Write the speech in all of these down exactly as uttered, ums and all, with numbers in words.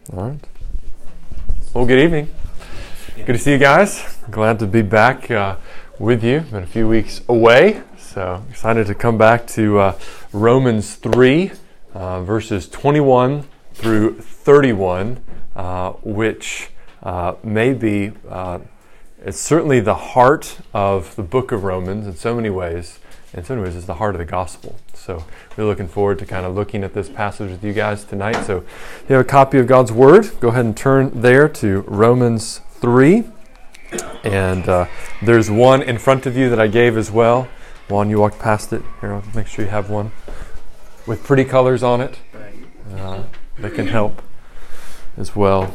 All right. Well, good evening. Good to see you guys. Glad to be back uh, with you. Been a few weeks away, so excited to come back to uh, Romans three, uh, verses twenty-one through thirty-one, uh, which uh, may be, uh, it's certainly the heart of the book of Romans in so many ways. In so many ways, it's the heart of the gospel. So we're looking forward to kind of looking at this passage with you guys tonight. So if you have a copy of God's Word, go ahead and turn there to Romans three. And uh, there's one in front of you that I gave as well. Juan, you walked past it. Here, I'll make sure you have one with pretty colors on it. Uh, that can help as well.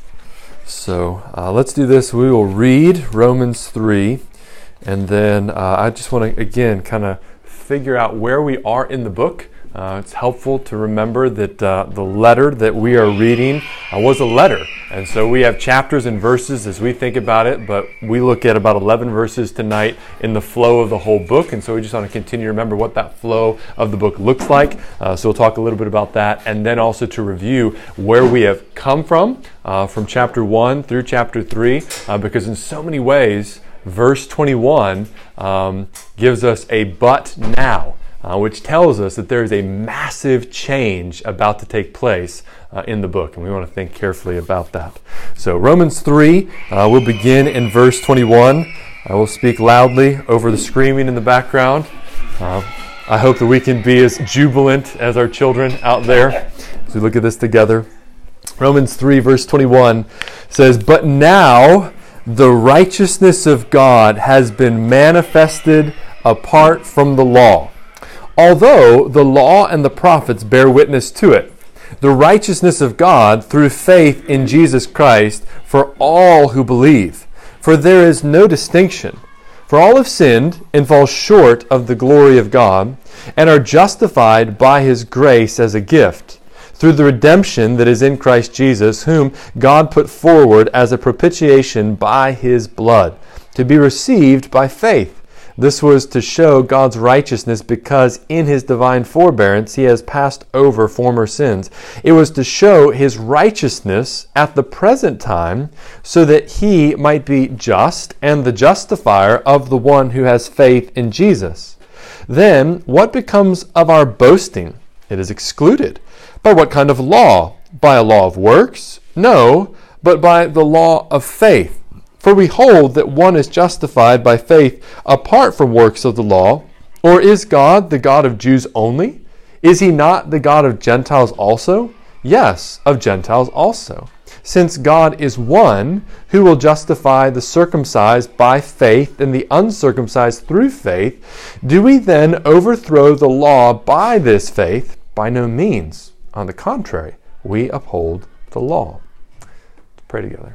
So uh, let's do this. We will read Romans three. And then uh, I just want to, again, kind of figure out where we are in the book. Uh, it's helpful to remember that uh, the letter that we are reading uh, was a letter. And so we have chapters and verses as we think about it, but we look at about eleven verses tonight in the flow of the whole book. And so we just want to continue to remember what that flow of the book looks like. Uh, so we'll talk a little bit about that. And then also to review where we have come from, uh, from chapter one through chapter three, uh, because in so many ways, verse twenty-one um, gives us a but now, uh, which tells us that there is a massive change about to take place uh, in the book, and we want to think carefully about that. So Romans three, uh, we'll begin in verse twenty-one. I will speak loudly over the screaming in the background. Uh, I hope that we can be as jubilant as our children out there as we look at this together. Romans three, verse twenty-one says, "But now the righteousness of God has been manifested apart from the law, although the law and the prophets bear witness to it. The righteousness of God through faith in Jesus Christ for all who believe. For there is no distinction. For all have sinned and fall short of the glory of God, and are justified by His grace as a gift, through the redemption that is in Christ Jesus, whom God put forward as a propitiation by His blood, to be received by faith. This was to show God's righteousness, because in His divine forbearance He has passed over former sins. It was to show His righteousness at the present time, so that He might be just and the justifier of the one who has faith in Jesus. Then what becomes of our boasting? It is excluded. By what kind of law? By a law of works? No, but by the law of faith. For we hold that one is justified by faith apart from works of the law. Or is God the God of Jews only? Is He not the God of Gentiles also? Yes, of Gentiles also. Since God is one, who will justify the circumcised by faith and the uncircumcised through faith, do we then overthrow the law by this faith? By no means. On the contrary, we uphold the law." Let's pray together.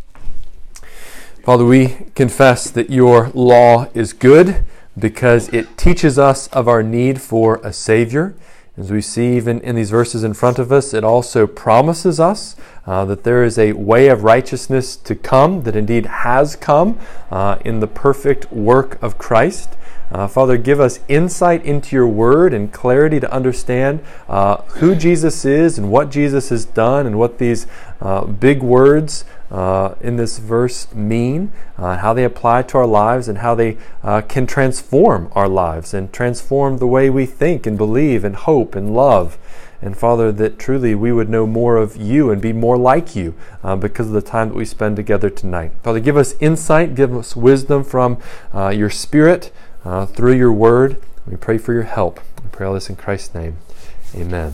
Father, we confess that Your law is good because it teaches us of our need for a Savior. As we see even in these verses in front of us, it also promises us uh, that there is a way of righteousness to come, that indeed has come uh, in the perfect work of Christ. Uh, Father, give us insight into Your word and clarity to understand uh, who Jesus is and what Jesus has done, and what these uh, big words uh, in this verse mean, uh, how they apply to our lives, and how they uh, can transform our lives and transform the way we think and believe and hope and love. And Father, that truly we would know more of You and be more like You uh, because of the time that we spend together tonight. Father, give us insight, give us wisdom from uh, Your Spirit, Uh, through Your word. We pray for Your help. We pray all this in Christ's name. Amen.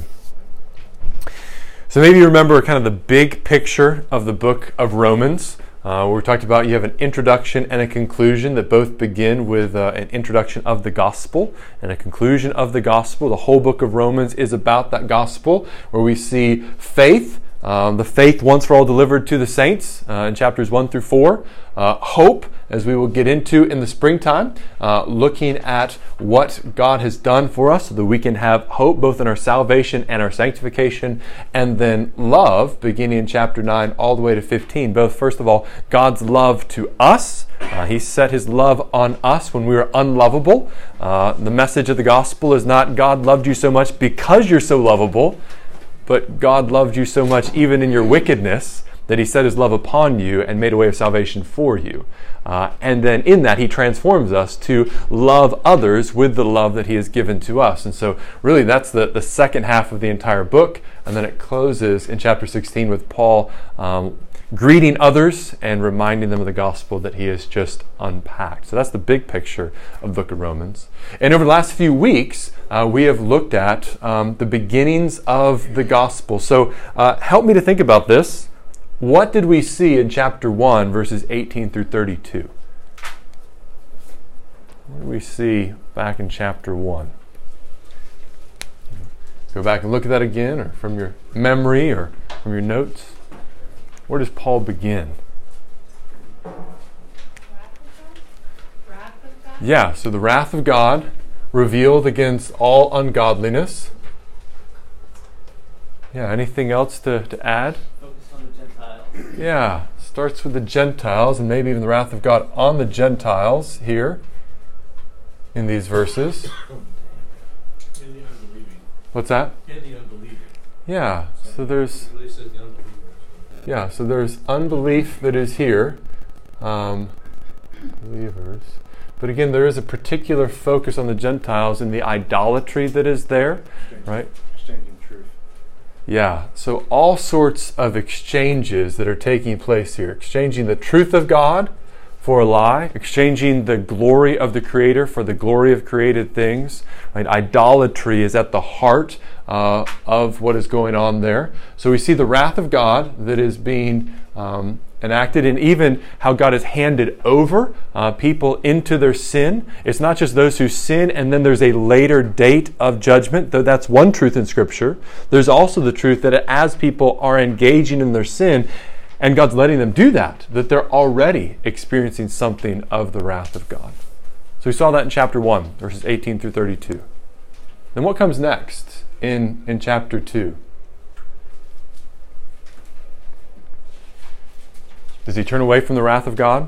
So maybe you remember kind of the big picture of the book of Romans. Uh, where we talked about you have an introduction and a conclusion that both begin with uh, an introduction of the gospel and a conclusion of the gospel. The whole book of Romans is about that gospel, where we see faith, Um, the faith once for all delivered to the saints uh, in chapters one through four. Uh, hope, as we will get into in the springtime, uh, looking at what God has done for us so that we can have hope both in our salvation and our sanctification. And then love, beginning in chapter nine all the way to fifteen. Both, first of all, God's love to us. Uh, he set His love on us when we were unlovable. Uh, the message of the gospel is not God loved you so much because you're so lovable, but God loved you so much even in your wickedness that he set his love upon you and made a way of salvation for you. Uh, and then in that, he transforms us to love others with the love that he has given to us. And so really that's the, the second half of the entire book. And then it closes in chapter sixteen with Paul um, greeting others and reminding them of the gospel that he has just unpacked. So that's the big picture of the book of Romans. And over the last few weeks, uh, we have looked at um, the beginnings of the gospel. So uh, help me to think about this. What did we see in chapter one, verses eighteen through thirty-two? What did we see back in chapter one? Go back and look at that again, or from your memory, or from your notes. Where does Paul begin? Wrath of God? Yeah, so the wrath of God revealed against all ungodliness. Yeah, anything else to, to add? Focus on the Gentiles. Yeah, starts with the Gentiles and maybe even the wrath of God on the Gentiles here in these verses. And the unbelieving. What's that? And the unbelieving. Yeah, so there's It really says the unbelievers. yeah, so there's unbelief that is here, um, believers. But again, there is a particular focus on the Gentiles and the idolatry that is there, right? Exchanging truth. Yeah, so all sorts of exchanges that are taking place here. Exchanging the truth of God for a lie. Exchanging the glory of the Creator for the glory of created things. Right? Idolatry is at the heart uh, of what is going on there. So we see the wrath of God that is being um, enacted, and even how God has handed over uh, people into their sin. It's not just those who sin and then there's a later date of judgment, though that's one truth in Scripture. There's also the truth that as people are engaging in their sin, and God's letting them do that, that they're already experiencing something of the wrath of God. So we saw that in chapter one, verses eighteen through thirty-two. Then what comes next in, in chapter two? Does he turn away from the wrath of God?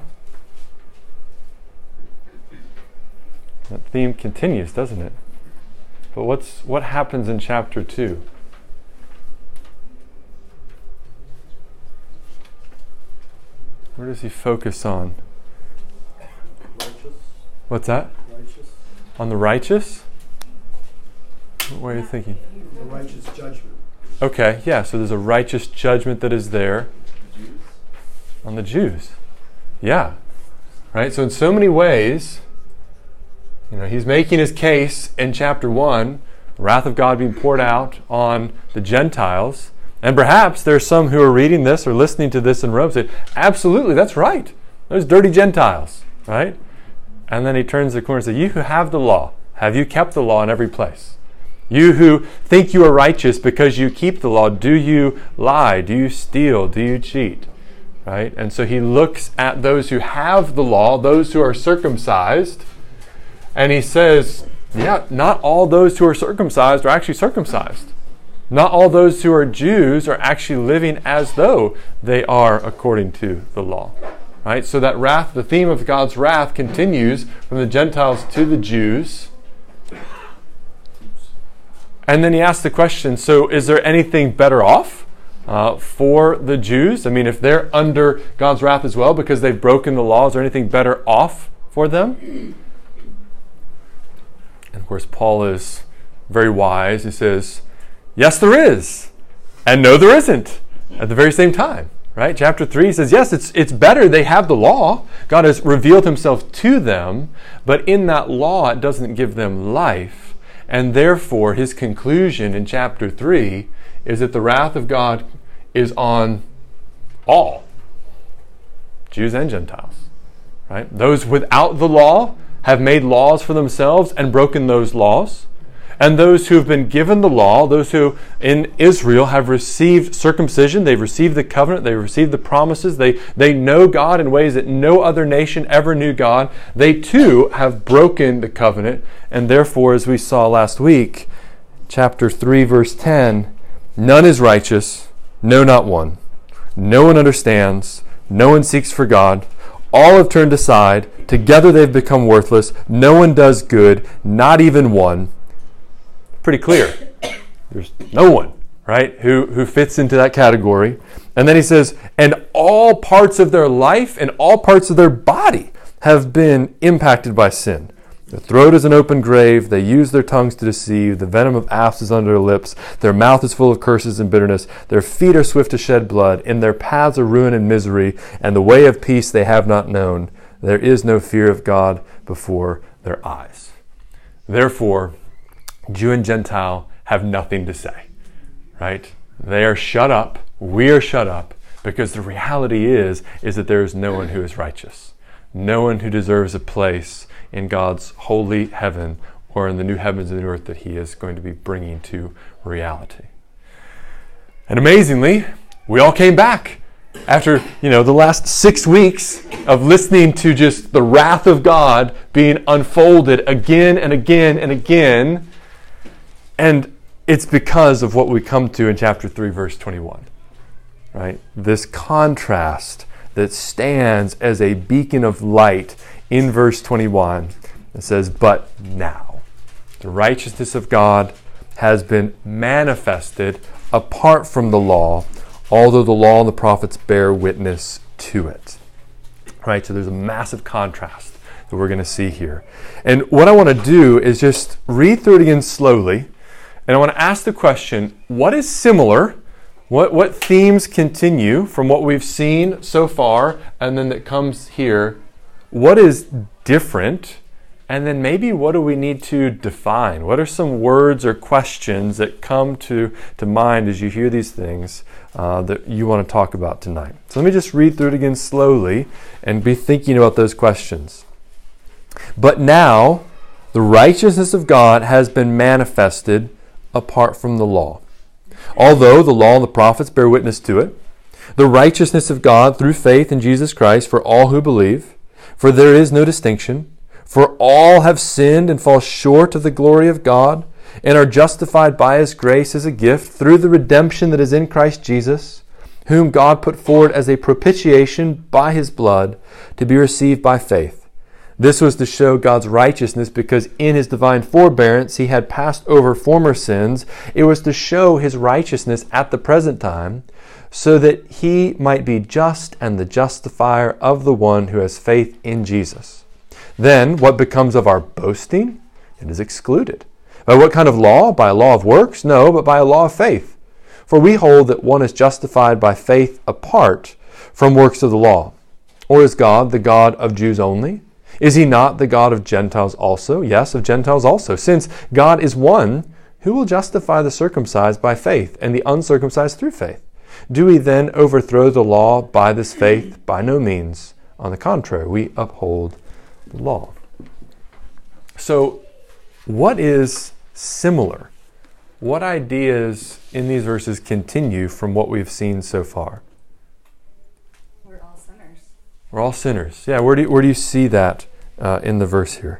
That theme continues, doesn't it? But what's what happens in chapter two? Where does he focus on? Righteous. What's that? Righteous. On the righteous? What way are you thinking? The righteous judgment. Okay, yeah, so there's a righteous judgment that is there. Jews. On the Jews. Yeah. Right? So in so many ways, you know, he's making his case in chapter one, wrath of God being poured out on the Gentiles. And perhaps there's some who are reading this or listening to this in Rome say, absolutely, that's right. Those dirty Gentiles, right? And then he turns the corner and says, you who have the law, have you kept the law in every place? You who think you are righteous because you keep the law, do you lie? Do you steal? Do you cheat? Right? And so he looks at those who have the law, those who are circumcised, and he says, yeah, not all those who are circumcised are actually circumcised. Not all those who are Jews are actually living as though they are according to the law. Right? So that wrath, the theme of God's wrath continues from the Gentiles to the Jews. And then he asks the question, so is there anything better off uh, for the Jews? I mean, if they're under God's wrath as well because they've broken the law, is there anything better off for them? And of course, Paul is very wise. He says, yes, there is. And no, there isn't at the very same time. Right? Chapter three says, yes, it's it's better they have the law. God has revealed himself to them, but in that law it doesn't give them life. And therefore, his conclusion in chapter three is that the wrath of God is on all, Jews and Gentiles. Right? Those without the law have made laws for themselves and broken those laws. And those who have been given the law, those who in Israel have received circumcision, they've received the covenant, they've received the promises, they, they know God in ways that no other nation ever knew God, they too have broken the covenant. And therefore, as we saw last week, chapter three, verse ten, none is righteous, no, not one. No one understands, no one seeks for God. All have turned aside, together they've become worthless, no one does good, not even one. Pretty clear. There's no one right? Who, who fits into that category. And then he says, and all parts of their life and all parts of their body have been impacted by sin. Their throat is an open grave. They use their tongues to deceive. The venom of asps is under their lips. Their mouth is full of curses and bitterness. Their feet are swift to shed blood. In their paths are ruin and misery, and the way of peace they have not known. There is no fear of God before their eyes. Therefore, Jew and Gentile have nothing to say, right? They are shut up. We are shut up because the reality is, is that there is no one who is righteous. No one who deserves a place in God's holy heaven or in the new heavens and the earth that he is going to be bringing to reality. And amazingly, we all came back after, you know, the last six weeks of listening to just the wrath of God being unfolded again and again and again. And it's because of what we come to in chapter three, verse twenty-one, right? This contrast that stands as a beacon of light in verse twenty-one. It says, but now the righteousness of God has been manifested apart from the law, although the law and the prophets bear witness to it. Right? So there's a massive contrast that we're going to see here. And what I want to do is just read through it again slowly. And I want to ask the question, what is similar? What, what themes continue from what we've seen so far and then that comes here? What is different? And then maybe what do we need to define? What are some words or questions that come to, to mind as you hear these things uh, that you want to talk about tonight? So let me just read through it again slowly and be thinking about those questions. But now the righteousness of God has been manifested apart from the law. Although the law and the prophets bear witness to it, the righteousness of God through faith in Jesus Christ for all who believe, for there is no distinction, for all have sinned and fall short of the glory of God, and are justified by his grace as a gift through the redemption that is in Christ Jesus, whom God put forward as a propitiation by his blood to be received by faith. This was to show God's righteousness because in his divine forbearance he had passed over former sins. It was to show his righteousness at the present time so that he might be just and the justifier of the one who has faith in Jesus. Then what becomes of our boasting? It is excluded. By what kind of law? By a law of works? No, but by a law of faith. For we hold that one is justified by faith apart from works of the law. Or is God the God of Jews only? Is he not the God of Gentiles also? Yes, of Gentiles also. Since God is one, who will justify the circumcised by faith and the uncircumcised through faith? Do we then overthrow the law by this faith? By no means. On the contrary, we uphold the law. So, what is similar? What ideas in these verses continue from what we've seen so far? We're all sinners. We're all sinners. Yeah, where do you, where do you see that uh, in the verse here?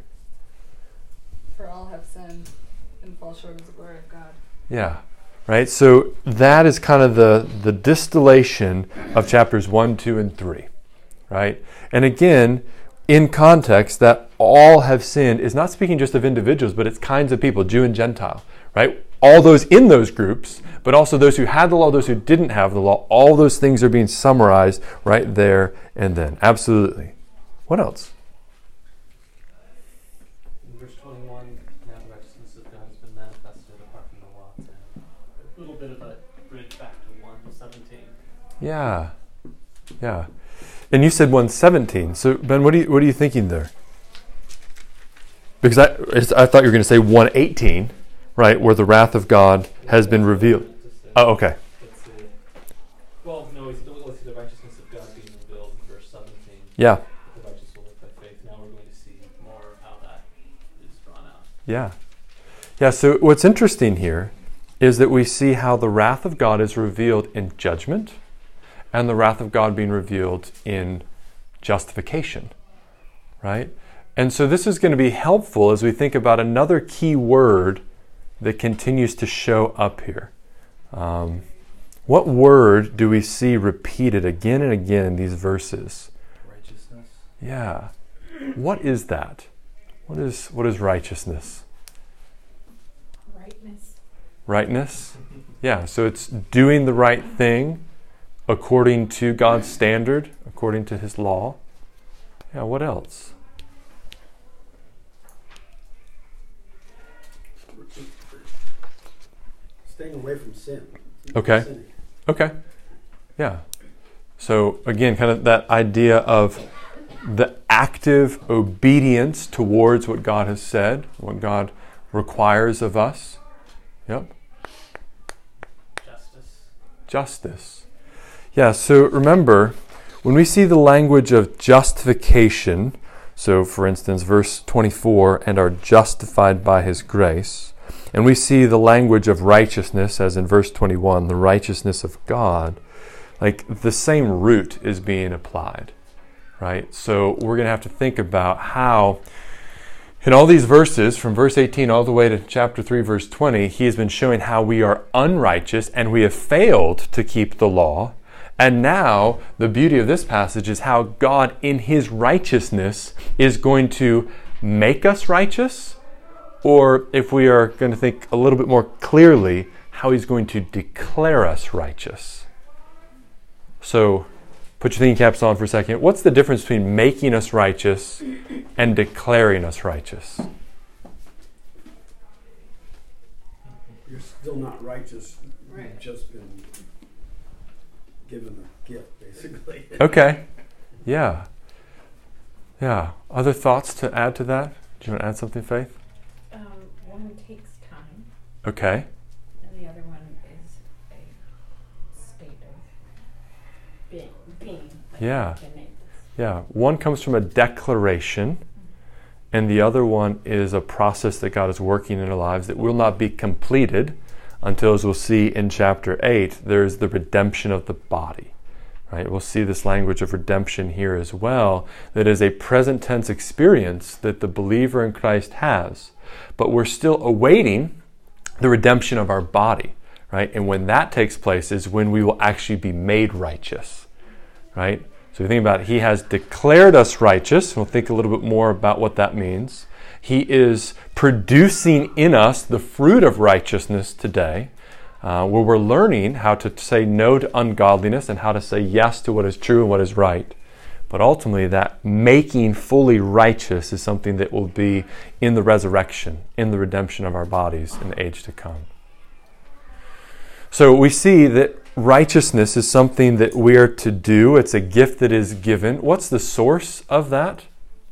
For all have sinned and fall short of the glory of God. Yeah, right? So that is kind of the, the distillation of chapters one, two, and three, right? And again, in context, that all have sinned is not speaking just of individuals, but it's kinds of people, Jew and Gentile, right? All those in those groups, but also those who had the law, those who didn't have the law. All those things are being summarized right there and then. Absolutely. What else? In verse twenty-one, now the righteousness of God has been manifested apart from the law. A little bit of a bridge back to one seventeen. Yeah. Yeah. And you said one seventeen. So Ben, what are you what are you thinking there? Because I I thought you were going to say one eighteen, right, where the wrath of God has been revealed. Oh, okay. Let's see. Well, no, we don't see the righteousness of God being revealed in verse seventeen. Yeah. The righteous will live by faith. Now we're going to see more of how that is drawn out. Yeah. Yeah, so what's interesting here is that we see how the wrath of God is revealed in judgment and the wrath of God being revealed in justification, right? And so this is going to be helpful as we think about another key word that continues to show up here. Um, what word do we see repeated again and again in these verses? Righteousness. Yeah. What is that? What is what is righteousness? Rightness. Rightness? Yeah, so it's doing the right thing according to God's standard, according to His law. Yeah, what else? Staying away from sin. Okay. Sinning. Okay. Yeah. So again, kind of that idea of the active obedience towards what God has said, what God requires of us. Yep. Justice. Justice. Yeah, so remember, when we see the language of justification, so for instance, verse twenty-four, and are justified by His grace, and we see the language of righteousness, as in verse twenty-one, the righteousness of God, like the same root is being applied, right? So we're going to have to think about how, in all these verses, from verse eighteen all the way to chapter three, verse twenty, He has been showing how we are unrighteous and we have failed to keep the law. And now, the beauty of this passage is how God, in His righteousness, is going to make us righteous, or if we are going to think a little bit more clearly, how He's going to declare us righteous. So, put your thinking caps on for a second. What's the difference between making us righteous and declaring us righteous? You're still not righteous. Right. You've just been given a gift, basically. Okay. Yeah. Yeah. Other thoughts to add to that? Do you want to add something, Faith? Um, one takes time, Okay. and the other one is a state of being. being like Yeah. the name. Yeah. One comes from a declaration, and the other one is a process that God is working in our lives that will not be completed until, as we'll see in chapter eight, there's the redemption of the body. Right? We'll see this language of redemption here as well, that is a present tense experience that the believer in Christ has. But we're still awaiting the redemption of our body. Right? And when that takes place is when we will actually be made righteous. Right? So if you think about it, He has declared us righteous. We'll think a little bit more about what that means. He is producing in us the fruit of righteousness today, uh, where we're learning how to say no to ungodliness and how to say yes to what is true and what is right. But ultimately, that making fully righteous is something that will be in the resurrection, in the redemption of our bodies in the age to come. So we see that righteousness is something that we are to do. It's a gift that is given. What's the source of that?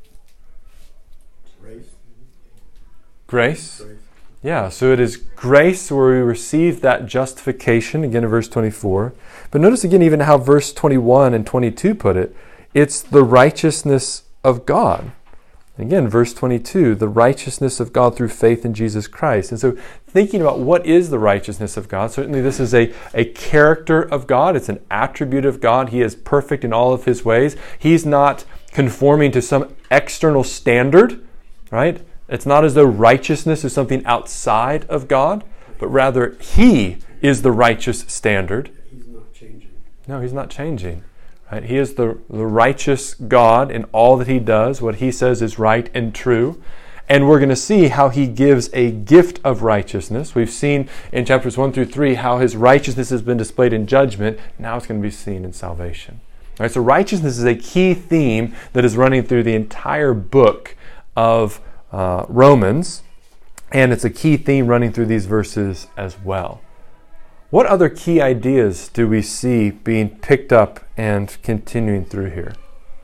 Grace. Grace. Grace. Yeah, so it is grace where we receive that justification, again in verse twenty-four. But notice again even how verse twenty-one and twenty-two put it. It's the righteousness of God. Again, verse twenty-two, the righteousness of God through faith in Jesus Christ. And so thinking about what is the righteousness of God, certainly this is a, a character of God. It's an attribute of God. He is perfect in all of His ways. He's not conforming to some external standard, right? It's not as though righteousness is something outside of God, but rather He is the righteous standard. He's not changing. No, He's not changing. Right? He is the, the righteous God in all that He does, what He says is right and true. And we're going to see how He gives a gift of righteousness. We've seen in chapters one through three how His righteousness has been displayed in judgment. Now it's going to be seen in salvation. All right, so righteousness is a key theme that is running through the entire book of uh, Romans. And it's a key theme running through these verses as well. What other key ideas do we see being picked up and continuing through here?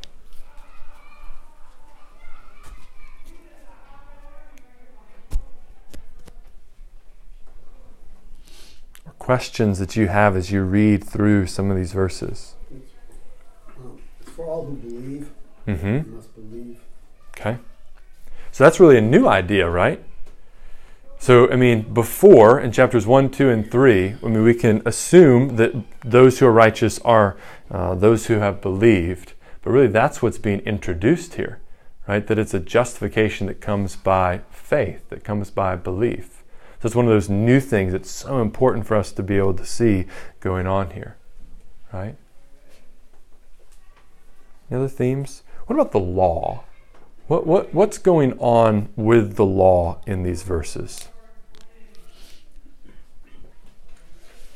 Or questions that you have as you read through some of these verses? Um, it's for all who believe. Mm-hmm. You must believe. Okay. So that's really a new idea, right? So, I mean, before, in chapters one, two, and three, I mean, we can assume that those who are righteous are uh, those who have believed. But really, that's what's being introduced here, right? That it's a justification that comes by faith, that comes by belief. So it's one of those new things that's so important for us to be able to see going on here, right? Any other themes? What about the law? What what what's going on with the law in these verses?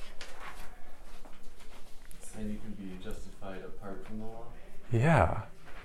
And you can be justified apart from the law? Yeah,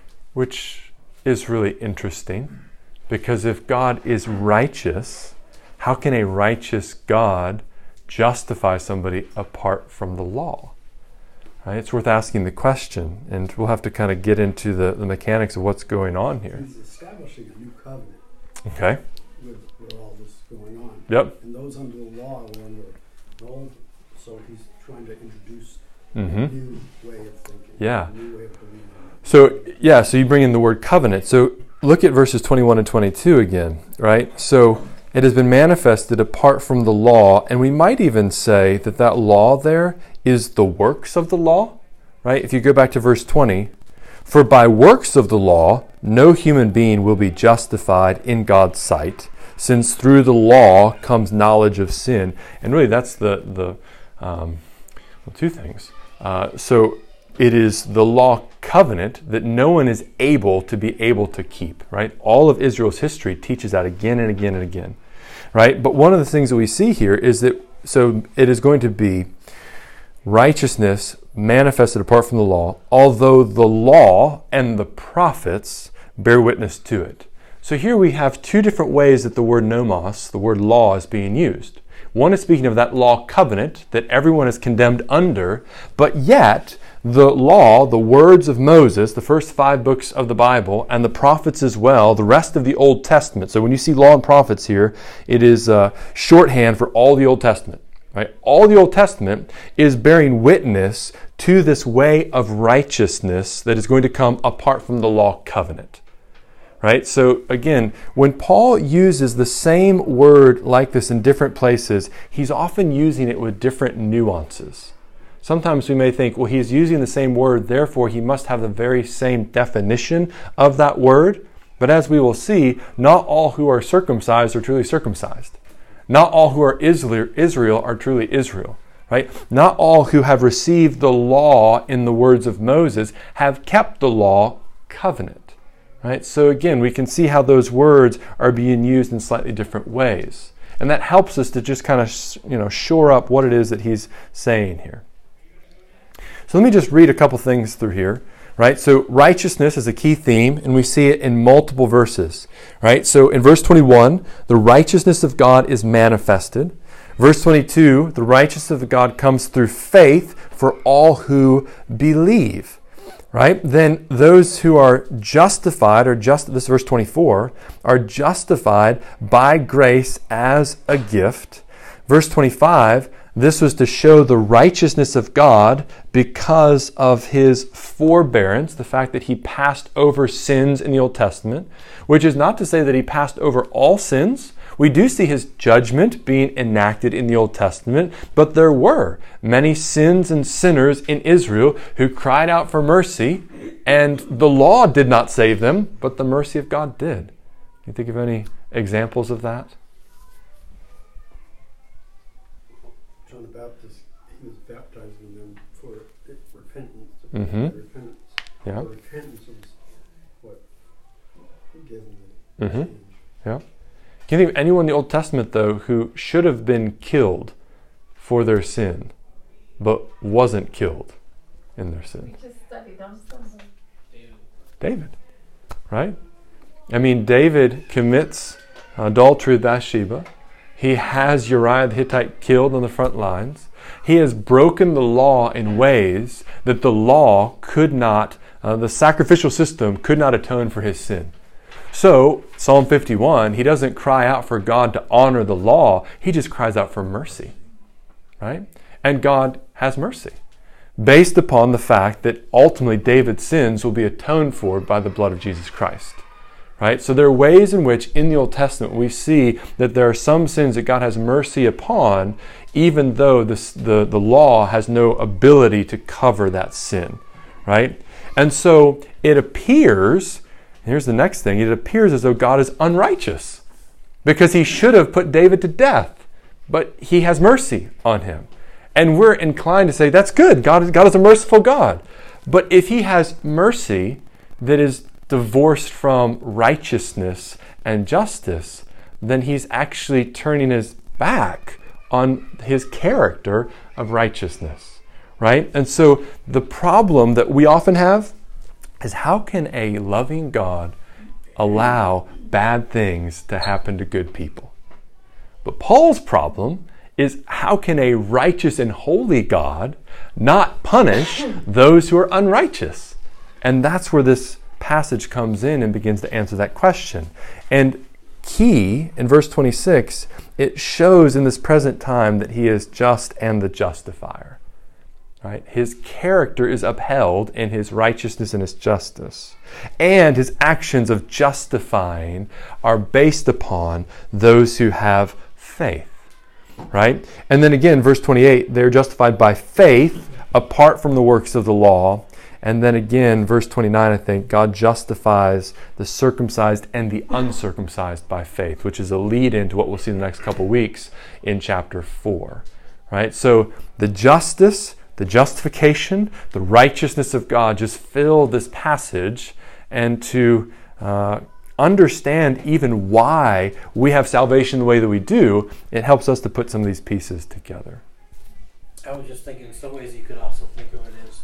which is really interesting, because if God is righteous, how can a righteous God justify somebody apart from the law? Right? It's worth asking the question, and we'll have to kind of get into the, the mechanics of what's going on here. He's establishing a new covenant Okay. with, with all this going on. Yep. And those under the law were under the old, so he's trying to introduce Mm-hmm. a new way of thinking. Yeah. A new way of believing. So, yeah, so you bring in the word covenant. So look at verses twenty-one and twenty-two again, right? So it has been manifested apart from the law, and we might even say that that law there is the works of the law, right? If you go back to verse twenty, for by works of the law, no human being will be justified in God's sight, since through the law comes knowledge of sin. And really that's the, the um, well, two things. Uh, so it is the law covenant that no one is able to be able to keep, right? All of Israel's history teaches that again and again and again, right? But one of the things that we see here is that, so it is going to be righteousness manifested apart from the law, although the law and the prophets bear witness to it. So here we have two different ways that the word nomos, the word law, is being used. One is speaking of that law covenant that everyone is condemned under, but yet the law, the words of Moses, the first five books of the Bible, and the prophets as well, the rest of the Old Testament. So when you see law and prophets here, it is uh, shorthand for all the Old Testament. Right? All the Old Testament is bearing witness to this way of righteousness that is going to come apart from the law covenant. Right? So again, when Paul uses the same word like this in different places, he's often using it with different nuances. Sometimes we may think, well, he's using the same word, therefore he must have the very same definition of that word. But as we will see, not all who are circumcised are truly circumcised. Not all who are Israel are truly Israel. Right? Not all who have received the law in the words of Moses have kept the law covenant. Right? So again, we can see how those words are being used in slightly different ways. And that helps us to just kind of, you know, shore up what it is that he's saying here. So let me just read a couple things through here. Right? So righteousness is a key theme, and we see it in multiple verses. Right? So in verse twenty-one, the righteousness of God is manifested. Verse twenty-two, the righteousness of God comes through faith for all who believe. Right? Then those who are justified, or just this is verse twenty-four, are justified by grace as a gift. Verse twenty-five, this was to show the righteousness of God because of his forbearance, the fact that he passed over sins in the Old Testament, which is not to say that he passed over all sins. We do see his judgment being enacted in the Old Testament, but there were many sins and sinners in Israel who cried out for mercy, and the law did not save them, but the mercy of God did. Can you think of any examples of that? John the Baptist, he was baptizing them for repentance. Mm-hmm. Repentance. Yeah. The repentance was what gave them the Mm-hmm. change. Yeah. Can you think of anyone in the Old Testament, though, who should have been killed for their sin, but wasn't killed in their sin? We just studied on Sunday. David, right? I mean, David commits adultery with Bathsheba. He has Uriah the Hittite killed on the front lines. He has broken the law in ways that the law could not, uh, the sacrificial system could not atone for his sin. So, Psalm fifty-one, he doesn't cry out for God to honor the law. He just cries out for mercy, right? And God has mercy, based upon the fact that ultimately David's sins will be atoned for by the blood of Jesus Christ, right? So there are ways in which in the Old Testament we see that there are some sins that God has mercy upon, even though this, the, the law has no ability to cover that sin, right? And so it appears, here's the next thing, it appears as though God is unrighteous because he should have put David to death, but he has mercy on him. And we're inclined to say, that's good, God is, God is a merciful God. But if he has mercy that is divorced from righteousness and justice, then he's actually turning his back on his character of righteousness. right? And so the problem that we often have is, how can a loving God allow bad things to happen to good people? But Paul's problem is, how can a righteous and holy God not punish those who are unrighteous? And that's where this passage comes in and begins to answer that question. And key, in verse twenty-six, it shows in this present time that he is just and the justifier. Right? His character is upheld in his righteousness and his justice. And his actions of justifying are based upon those who have faith. Right? And then again, verse twenty-eight, they're justified by faith apart from the works of the law. And then again, verse twenty-nine, I think, God justifies the circumcised and the uncircumcised by faith, which is a lead into what we'll see in the next couple of weeks in chapter four. Right? So the justice, the justification, the righteousness of God just fill this passage, and to uh, understand even why we have salvation the way that we do, it helps us to put some of these pieces together. I was just thinking, in some ways you could also think of it as,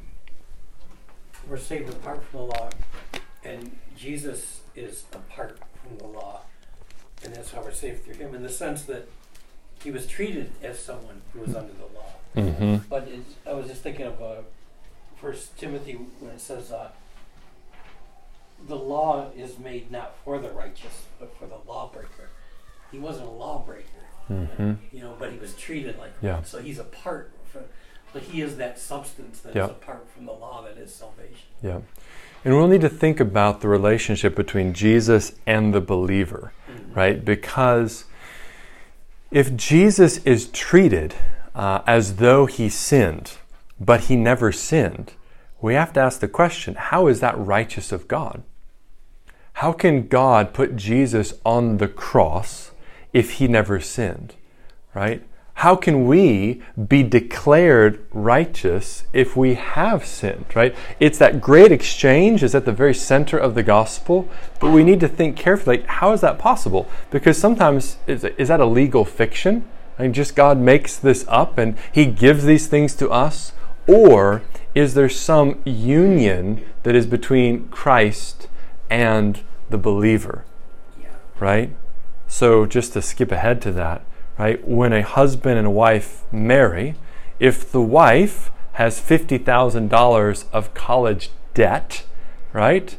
we're saved apart from the law, and Jesus is apart from the law, and that's how we're saved through him, in the sense that he was treated as someone who was under the law. Mm-hmm. But it's, I was just thinking of uh, First Timothy, when it says, uh, the law is made not for the righteous, but for the lawbreaker. He wasn't a lawbreaker, Mm-hmm. you know, but he was treated like Yeah. one. So he's apart from, but he is that substance that Yeah. is apart from the law that is salvation. Yeah. And we'll need to think about the relationship between Jesus and the believer, Mm-hmm. right? Because if Jesus is treated uh, as though he sinned, but he never sinned, we have to ask the question, how is that righteous of God? How can God put Jesus on the cross if he never sinned, right? How can we be declared righteous if we have sinned, right? It's that great exchange is at the very center of the gospel, but we need to think carefully, like, how is that possible? Because sometimes, is, is that a legal fiction? I mean, just God makes this up and he gives these things to us? Or is there some union that is between Christ and the believer, Yeah. right? So just to skip ahead to that, right? When a husband and a wife marry, if the wife has fifty thousand dollars of college debt, right?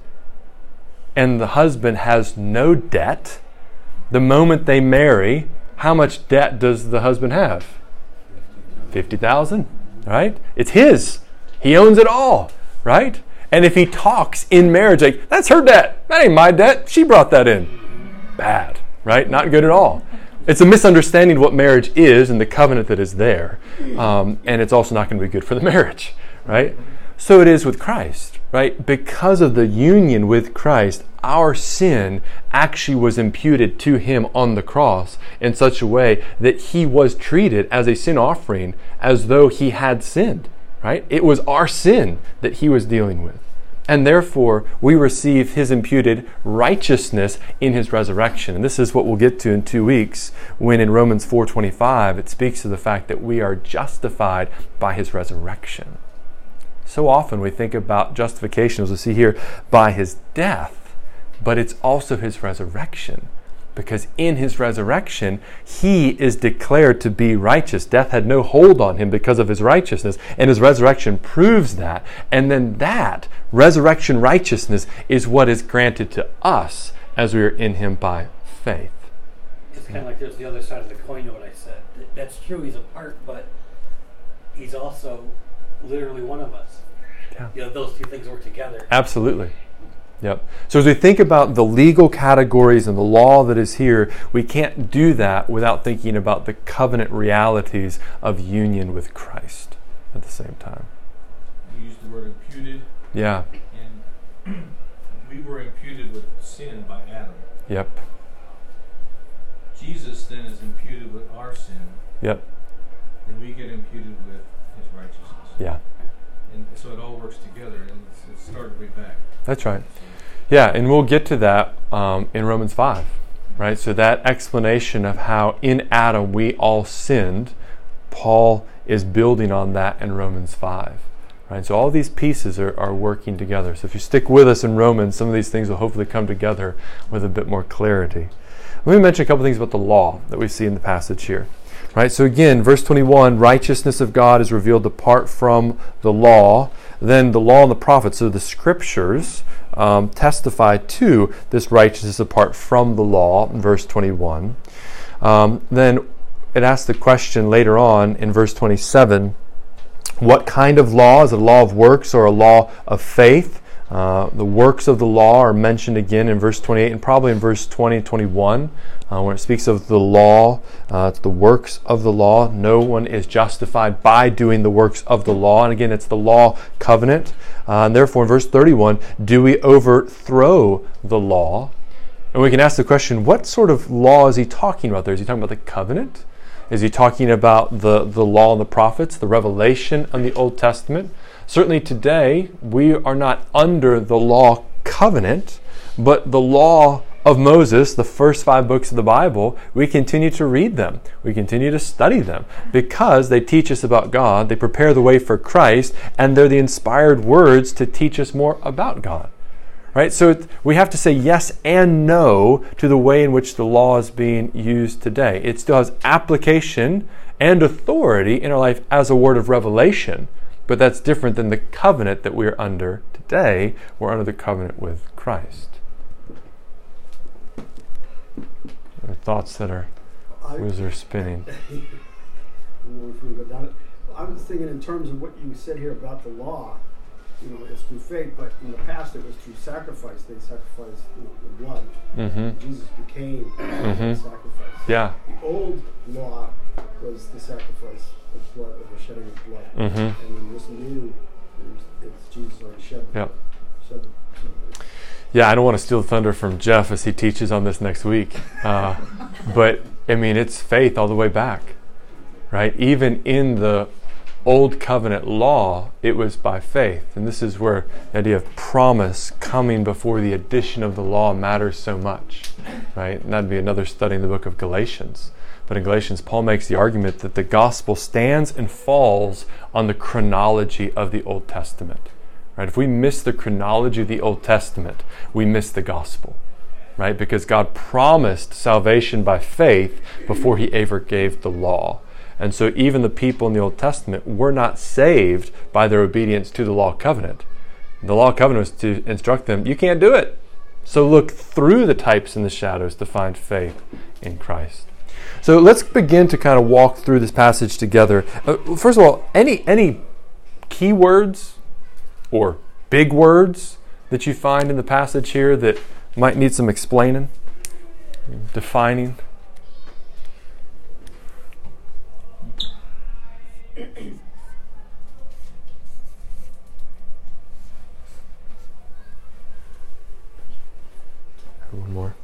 And the husband has no debt, the moment they marry, how much debt does the husband have? fifty thousand dollars, right? It's his. He owns it all, right? And if he talks in marriage like, that's her debt, that ain't my debt, she brought that in. Bad, right? Not good at all. It's a misunderstanding of what marriage is and the covenant that is there. Um, and it's also not going to be good for the marriage, right? So it is with Christ, right? Because of the union with Christ, our sin actually was imputed to him on the cross in such a way that he was treated as a sin offering as though he had sinned, right? It was our sin that he was dealing with. And therefore, we receive his imputed righteousness in his resurrection. And this is what we'll get to in two weeks when in Romans four twenty-five, it speaks of the fact that we are justified by his resurrection. So often we think about justification, as we see here, by his death, but it's also his resurrection. Because in his resurrection, he is declared to be righteous. Death had no hold on him because of his righteousness, and his resurrection proves that. And then that resurrection righteousness is what is granted to us as we are in him by faith. It's kind of like there's the other side of the coin to what I said. That- That's true, he's apart, but he's also literally one of us. Yeah. You know, those two things work together. Absolutely. Yep. So as we think about the legal categories and the law that is here, we can't do that without thinking about the covenant realities of union with Christ at the same time. You used the word imputed, Yeah. and we were imputed with sin by Adam. Yep. Jesus then is imputed with our sin, Yep. and we get imputed with his righteousness. Yeah. And so it all works together, and it's, it started way back. That's right. Yeah, and we'll get to that um, in Romans five, right? So that explanation of how in Adam we all sinned, Paul is building on that in Romans five. Right? So all these pieces are, are working together. So if you stick with us in Romans, some of these things will hopefully come together with a bit more clarity. Let me mention a couple things about the law that we see in the passage here. Right? So again, verse twenty-one, righteousness of God is revealed apart from the law. Then the law and the prophets, so the scriptures, um, testify to this righteousness apart from the law, in verse twenty-one. Um, then it asks the question later on in verse twenty-seven, what kind of law? Is it a law of works or a law of faith? Uh, the works of the law are mentioned again in verse twenty-eight and probably in verse twenty and twenty-one uh, when it speaks of the law. Uh, it's the works of the law. No one is justified by doing the works of the law. And again, it's the law covenant. Uh, and therefore, in verse thirty-one, do we overthrow the law? And we can ask the question, what sort of law is he talking about there? Is he talking about the covenant? Is he talking about the, the law and the prophets, the revelation in the Old Testament? Certainly today, we are not under the law covenant, but the law of Moses, the first five books of the Bible, we continue to read them. We continue to study them because they teach us about God, they prepare the way for Christ, and they're the inspired words to teach us more about God. Right? So we have to say yes and no to the way in which the law is being used today. It still has application and authority in our life as a word of revelation, but that's different than the covenant that we're under today. We're under the covenant with Christ. There are thoughts that are wheels are spinning. I was thinking in terms of what you said here about the law. You know, it's through faith, but in the past it was through sacrifice. They sacrificed, you know, the blood. Mm-hmm. Jesus became Mm-hmm. the sacrifice. Yeah. The old law was the sacrifice of blood, of the shedding of blood. Mm-hmm. And in this new, it's Jesus already shed. Yep. shed the, Yeah, I don't want to steal thunder from Jeff as he teaches on this next week. Uh, but, I mean, it's faith all the way back, right? Even in the Old Covenant law, it was by faith. And this is where the idea of promise coming before the addition of the law matters so much, right? And that'd be another study in the book of Galatians. But in Galatians, Paul makes the argument that the gospel stands and falls on the chronology of the Old Testament. Right? If we miss the chronology of the Old Testament, we miss the gospel, right? Because God promised salvation by faith before he ever gave the law. And so even the people in the Old Testament were not saved by their obedience to the law covenant. The law covenant was to instruct them, you can't do it. So look through the types and the shadows to find faith in Christ. So let's begin to kind of walk through this passage together. Uh, first of all, any any key words or big words that you find in the passage here that might need some explaining, defining? One more.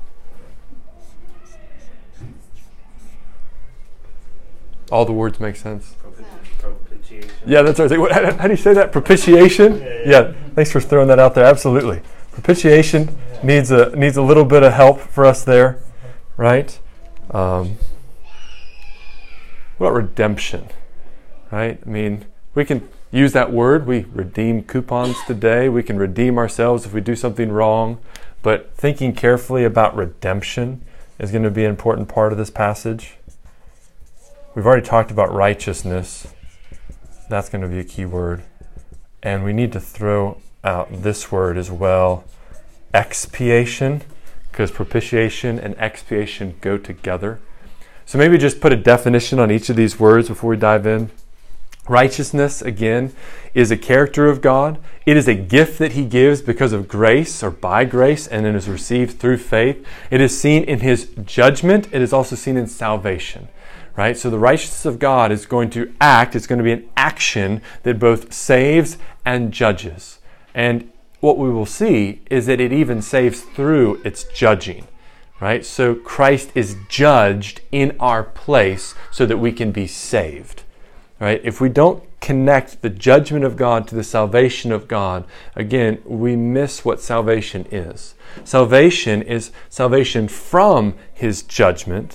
All the words make sense. Propitiation. Yeah, that's right. What, how, how do you say that? Propitiation? Yeah, yeah. Yeah, thanks for throwing that out there. Absolutely. Propitiation Yeah. needs a needs a little bit of help for us there, right? Um, what about redemption? Right? I mean, we can use that word. We redeem coupons today. We can redeem ourselves if we do something wrong. But thinking carefully about redemption is going to be an important part of this passage. We've already talked about righteousness. That's going to be a key word. And we need to throw out this word as well, expiation, because propitiation and expiation go together. So maybe just put a definition on each of these words before we dive in. Righteousness, again, is a character of God. It is a gift that he gives because of grace or by grace, and it is received through faith. It is seen in his judgment. It is also seen in salvation. Right? So the righteousness of God is going to act. It's going to be an action that both saves and judges. And what we will see is that it even saves through its judging. Right? So Christ is judged in our place so that we can be saved. Right? If we don't connect the judgment of God to the salvation of God, again, we miss what salvation is. Salvation is salvation from his judgment,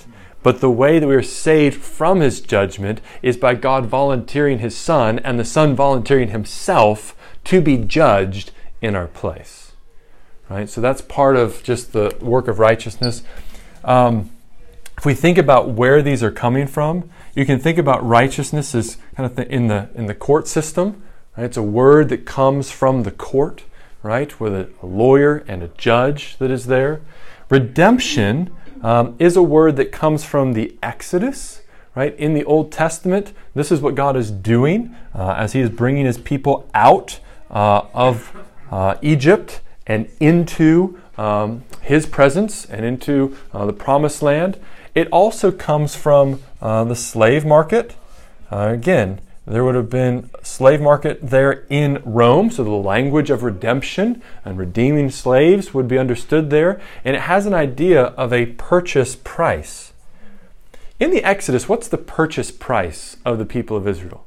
But the way that we are saved from his judgment is by God volunteering his Son and the Son volunteering himself to be judged in our place. Right? So that's part of just the work of righteousness. Um, if we think about where these are coming from, you can think about righteousness as kind of th- in the in the court system. Right? It's a word that comes from the court, right, with a, a lawyer and a judge that is there. Redemption um, is a word that comes from the Exodus. Right? In the Old Testament, this is what God is doing uh, as he is bringing his people out uh, of uh, Egypt and into um, his presence and into uh, the promised land. It also comes from uh, the slave market. Uh, again, there would have been a slave market there in Rome, so the language of redemption and redeeming slaves would be understood there. And it has an idea of a purchase price. In the Exodus, what's the purchase price of the people of Israel?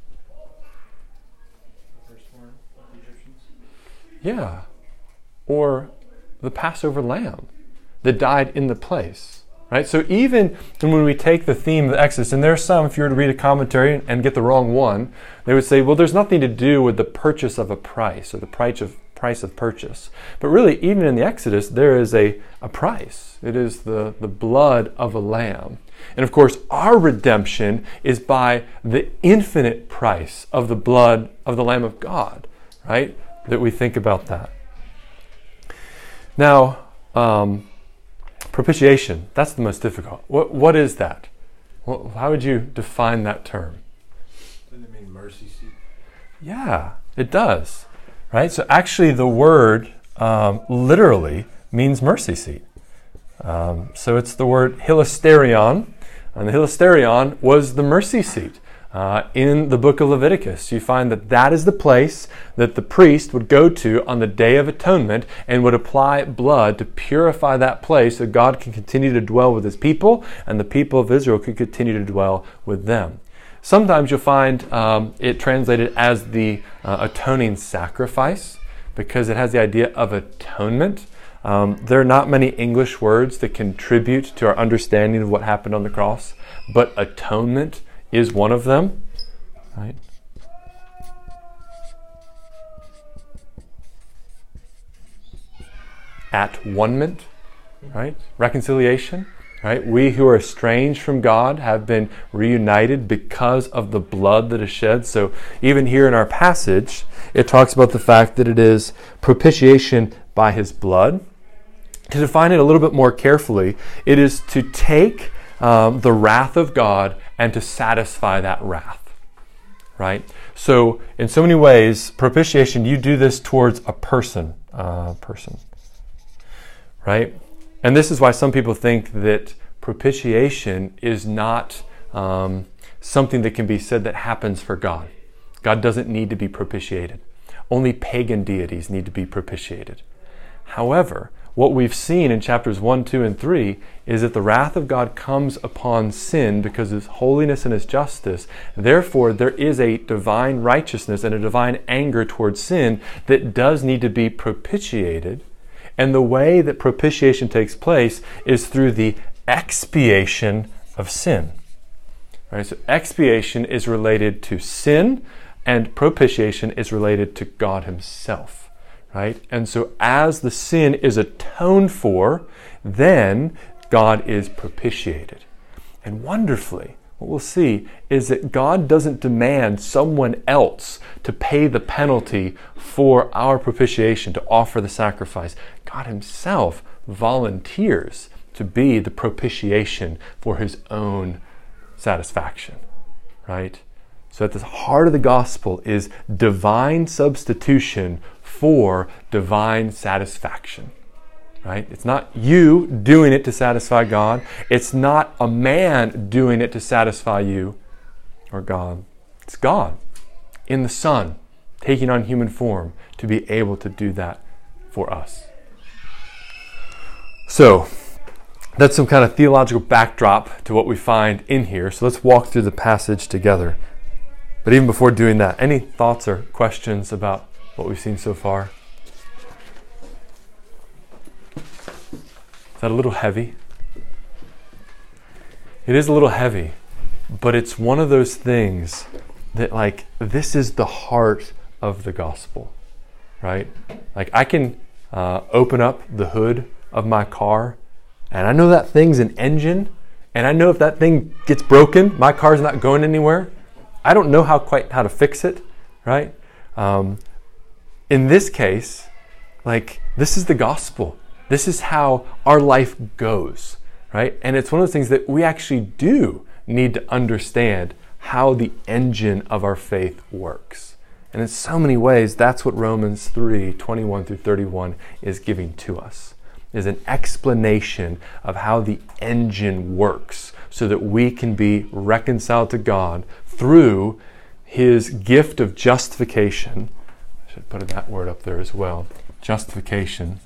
Yeah. Or the Passover lamb that died in the place. Right? So even when we take the theme of the Exodus, and there's some, if you were to read a commentary and get the wrong one, they would say, well, there's nothing to do with the purchase of a price or the price of price of purchase. But really, even in the Exodus, there is a, a price. It is the, the blood of a lamb. And of course, our redemption is by the infinite price of the blood of the Lamb of God, right? That we think about that. Now, um, propitiation, that's the most difficult. What What is that? What, how would you define that term? Doesn't it mean mercy seat? Yeah, it does. Right? So actually the word um, literally means mercy seat. Um, so it's the word hilasterion, and the hilasterion was the mercy seat. Uh, in the book of Leviticus, you find that that is the place that the priest would go to on the Day of Atonement and would apply blood to purify that place so God can continue to dwell with his people and the people of Israel could continue to dwell with them. Sometimes you'll find um, it translated as the uh, atoning sacrifice because it has the idea of atonement. Um, there are not many English words that contribute to our understanding of what happened on the cross, but atonement is one of them, right? At-one-ment, right? Reconciliation, right? We who are estranged from God have been reunited because of the blood that is shed. So even here in our passage, it talks about the fact that it is propitiation by his blood. To define it a little bit more carefully, it is to take um, the wrath of God and to satisfy that wrath, right? So in so many ways, propitiation, you do this towards a person, uh, person, right? And this is why some people think that propitiation is not um, something that can be said that happens for God. God doesn't need to be propitiated. Only pagan deities need to be propitiated. However, what we've seen in chapters one, two, and three is that the wrath of God comes upon sin because of his holiness and his justice. Therefore, there is a divine righteousness and a divine anger towards sin that does need to be propitiated. And the way that propitiation takes place is through the expiation of sin. Right? So expiation is related to sin, and propitiation is related to God himself. Right? And so as the sin is atoned for, then God is propitiated. And wonderfully, what we'll see is that God doesn't demand someone else to pay the penalty for our propitiation, to offer the sacrifice. God himself volunteers to be the propitiation for his own satisfaction. Right? So at the heart of the gospel is divine substitution for divine satisfaction, right? It's not you doing it to satisfy God. It's not a man doing it to satisfy you or God. It's God in the Son taking on human form to be able to do that for us. So that's some kind of theological backdrop to what we find in here. So let's walk through the passage together. But even before doing that, any thoughts or questions about what we've seen so far? Is that a little heavy? It is a little heavy, but it's one of those things that, like, this is the heart of the gospel, right? Like, I can uh, open up the hood of my car, and I know that thing's an engine, and I know if that thing gets broken, my car's not going anywhere. I don't know how quite how to fix it, right? Um, in this case, like, this is the gospel. This is how our life goes, right? And it's one of those things that we actually do need to understand how the engine of our faith works. And in so many ways, that's what Romans three, twenty-one through thirty-one is giving to us, is an explanation of how the engine works so that we can be reconciled to God through his gift of justification. I should put that word up there as well. Justification.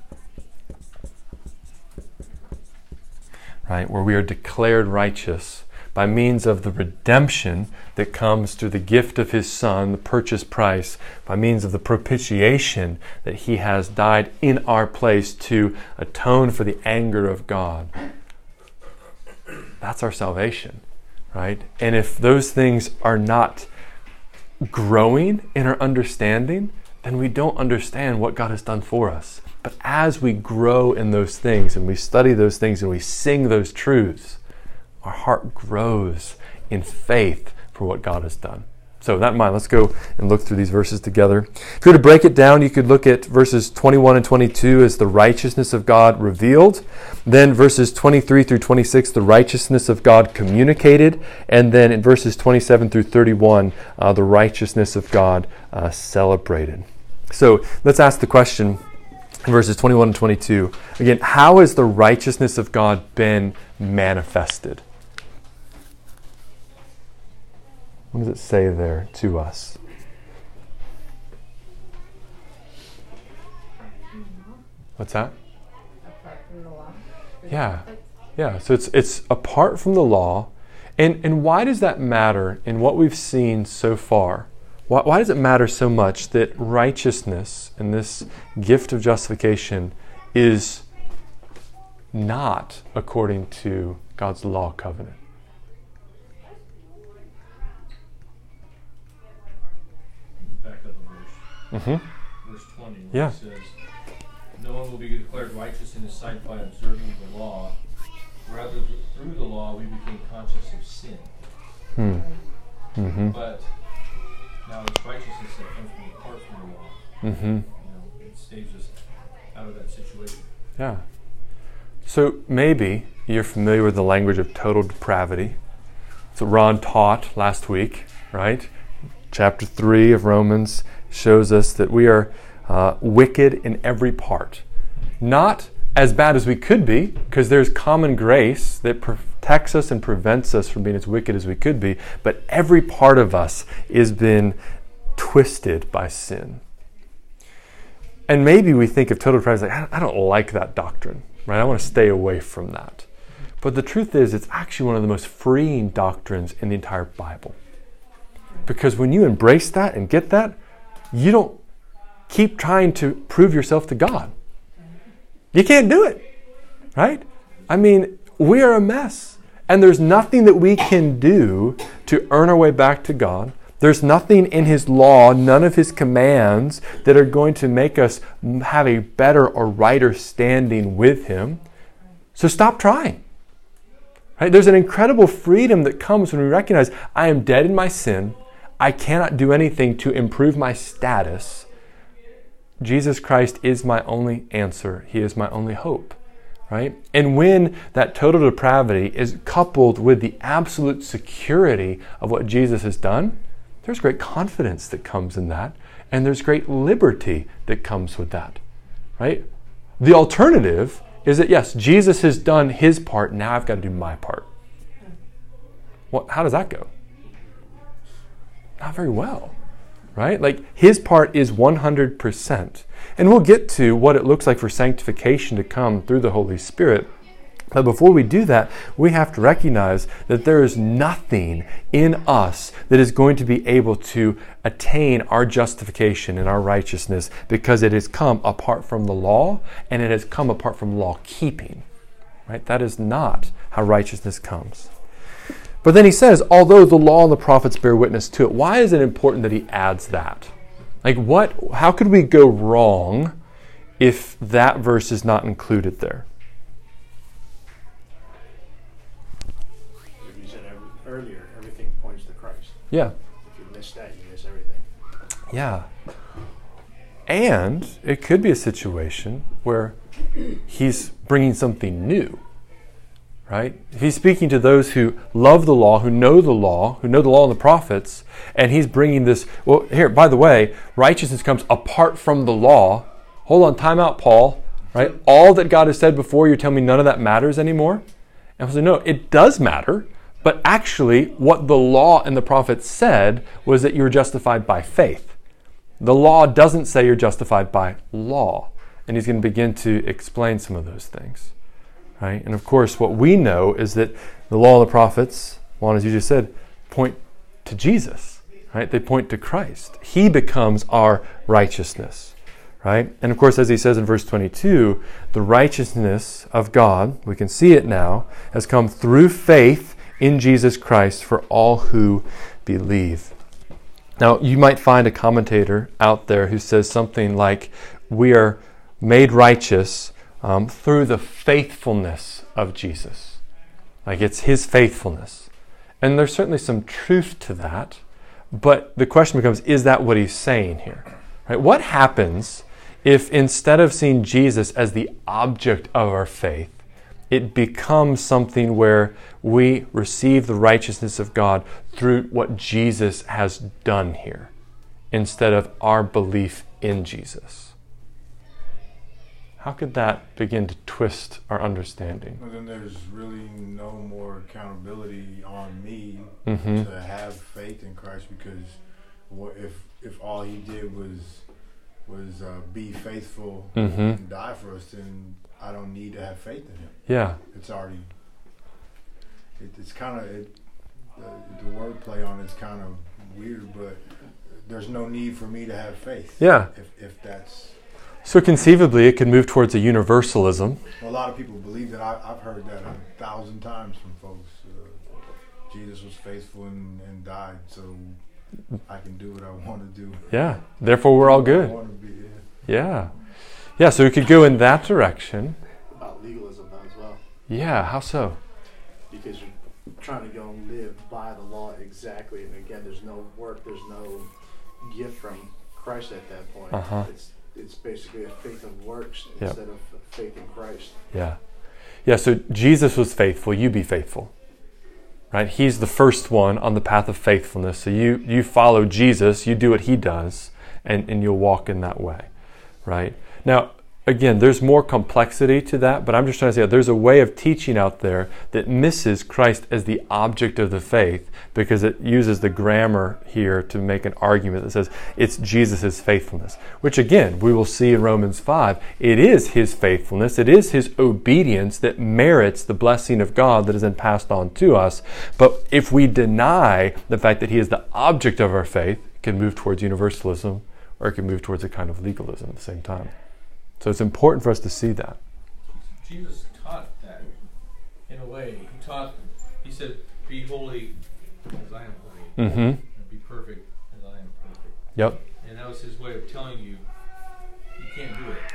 Right? Where we are declared righteous by means of the redemption that comes through the gift of his Son, the purchase price, by means of the propitiation that he has died in our place to atone for the anger of God. That's our salvation, right? And if those things are not growing in our understanding, then we don't understand what God has done for us. But as we grow in those things and we study those things and we sing those truths, our heart grows in faith for what God has done. So with that in mind, let's go and look through these verses together. If you were to break it down, you could look at verses twenty-one and twenty-two as the righteousness of God revealed. Then verses twenty-three through twenty-six, the righteousness of God communicated. And then in verses twenty-seven through thirty-one, uh, the righteousness of God uh, celebrated. So let's ask the question in verses twenty-one and twenty-two. Again, how has the righteousness of God been manifested? What does it say there to us? What's that? Apart from the law. Yeah. Yeah. So it's it's apart from the law. And and why does that matter in what we've seen so far? Why, why does it matter so much that righteousness and this gift of justification is not according to God's law covenant? Back up a verse. Mm-hmm. Verse twenty, where Yeah. it says, "No one will be declared righteous in his sight by observing the law. Rather, th- through the law, we became conscious of sin. Hmm. Mm-hmm. But now it's righteousness that comes from apart from the law. Mm-hmm. You know, it saves us out of that situation." Yeah. So maybe you're familiar with the language of total depravity. So Ron taught last week, right? Chapter three of Romans shows us that we are uh, wicked in every part. Not as bad as we could be, because there's common grace that protects us and prevents us from being as wicked as we could be, but every part of us has been twisted by sin. And maybe we think of total depravity like, I don't like that doctrine, right? I want to stay away from that. But the truth is, it's actually one of the most freeing doctrines in the entire Bible. Because when you embrace that and get that, you don't keep trying to prove yourself to God. You can't do it, right? I mean, we are a mess. And there's nothing that we can do to earn our way back to God. There's nothing in his law, none of his commands that are going to make us have a better or righter standing with him. So stop trying. Right? There's an incredible freedom that comes when we recognize I am dead in my sin. I cannot do anything to improve my status. Jesus Christ is my only answer. He is my only hope. Right? And when that total depravity is coupled with the absolute security of what Jesus has done, there's great confidence that comes in that, and there's great liberty that comes with that. Right? The alternative is that, yes, Jesus has done his part, now I've got to do my part. What? How does that go? Not very well. Right? Like, his part is one hundred percent. And we'll get to what it looks like for sanctification to come through the Holy Spirit. But before we do that, we have to recognize that there is nothing in us that is going to be able to attain our justification and our righteousness, because it has come apart from the law, and it has come apart from law keeping. Right? That is not how righteousness comes. But then he says, although the law and the prophets bear witness to it. Why is it important that he adds that? Like what, how could we go wrong if that verse is not included there? Like you said every, earlier, everything points to Christ. Yeah. If you miss that, you miss everything. Yeah. And it could be a situation where he's bringing something new, right? If he's speaking to those who love the law, who know the law, who know the law and the prophets, and he's bringing this, well, here, by the way, righteousness comes apart from the law. Hold on, time out, Paul, right? All that God has said before, you're telling me none of that matters anymore? And I say, no, it does matter, but actually what the law and the prophets said was that you were justified by faith. The law doesn't say you're justified by law. And he's going to begin to explain some of those things. Right? And of course, what we know is that the law and the prophets, Juan, as you just said, point to Jesus. Right? They point to Christ. He becomes our righteousness. Right? And of course, as he says in verse twenty-two, the righteousness of God, we can see it now, has come through faith in Jesus Christ for all who believe. Now, you might find a commentator out there who says something like, we are made righteous um, through the faithfulness of Jesus. Like it's his faithfulness. And there's certainly some truth to that. But the question becomes, is that what he's saying here? Right? What happens if instead of seeing Jesus as the object of our faith, it becomes something where we receive the righteousness of God through what Jesus has done here, instead of our belief in Jesus? How could that begin to twist our understanding? Well, then there's really no more accountability on me Mm-hmm. to have faith in Christ, because what if if all he did was was uh, be faithful Mm-hmm. and die for us, then I don't need to have faith in him. Yeah. It's already. It, it's kind of it, the, the wordplay on it's kind of weird, but there's no need for me to have faith. Yeah. If if that's. So conceivably, it could move towards a universalism. Well, a lot of people believe that. I, I've heard that a thousand times from folks. Uh, Jesus was faithful and, and died, so I can do what I want to do. Yeah. Therefore, we're all I good. want to be, yeah. Yeah. Yeah, so we could go in that direction. About legalism though as well, Yeah, how so? because you're trying to go and live by the law exactly, and again, there's no work, there's no gift from Christ at that point. Uh-huh. It's it's basically a faith of works Yep. instead of faith in Christ. Yeah. Yeah, so Jesus was faithful, you be faithful. Right? He's the first one on the path of faithfulness. So you you follow Jesus, you do what he does, and, and you'll walk in that way. Right? Now, again, there's more complexity to that, but I'm just trying to say there's a way of teaching out there that misses Christ as the object of the faith, because it uses the grammar here to make an argument that says it's Jesus' faithfulness, which again, we will see in Romans five. It is his faithfulness, it is his obedience that merits the blessing of God that is then passed on to us. But if we deny the fact that he is the object of our faith, it can move towards universalism, or it can move towards a kind of legalism at the same time. So it's important for us to see that. Jesus taught that in a way. He taught, he said, be holy as I am holy. Mm-hmm. And be perfect as I am perfect. Yep. And that was his way of telling you, you can't do it.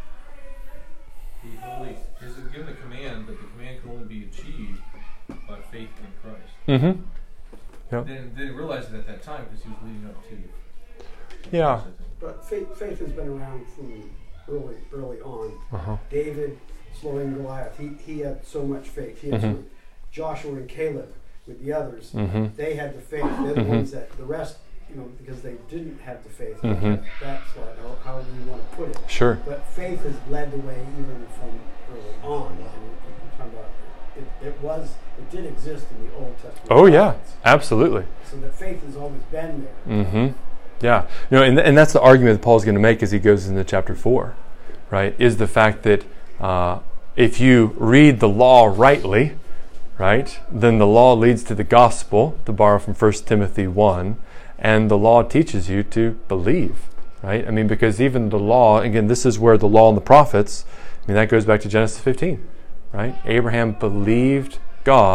Be holy. He's given a command, but the command can only be achieved by faith in Christ. Mm-hmm. Yep. Then didn't realize it at that time because he was leading up to. Yeah. But faith, faith has been around from early, early on. Uh-huh. David, slaying Goliath, he, he had so much faith. He had Mhm. so, Joshua and Caleb with the others, Mhm. they had the faith. They're the Mhm. ones that, the rest, you know, because they didn't have the faith. Mhm. That's what, how, however you want to put it. Sure. But faith has led the way even from early on. And you're talking about, it, it was, it did exist in the Old Testament. Oh yeah, prophets. absolutely. So that faith has always been there. Mm-hmm. Yeah. You know, and, and that's the argument that Paul's going to make as he goes into chapter four, right? Is the fact that uh, if you read the law rightly, right, then the law leads to the gospel, to borrow from First Timothy one, and the law teaches you to believe, right? I mean, because even the law, again, this is where the law and the prophets, I mean, that goes back to Genesis fifteen, right? Abraham believed God,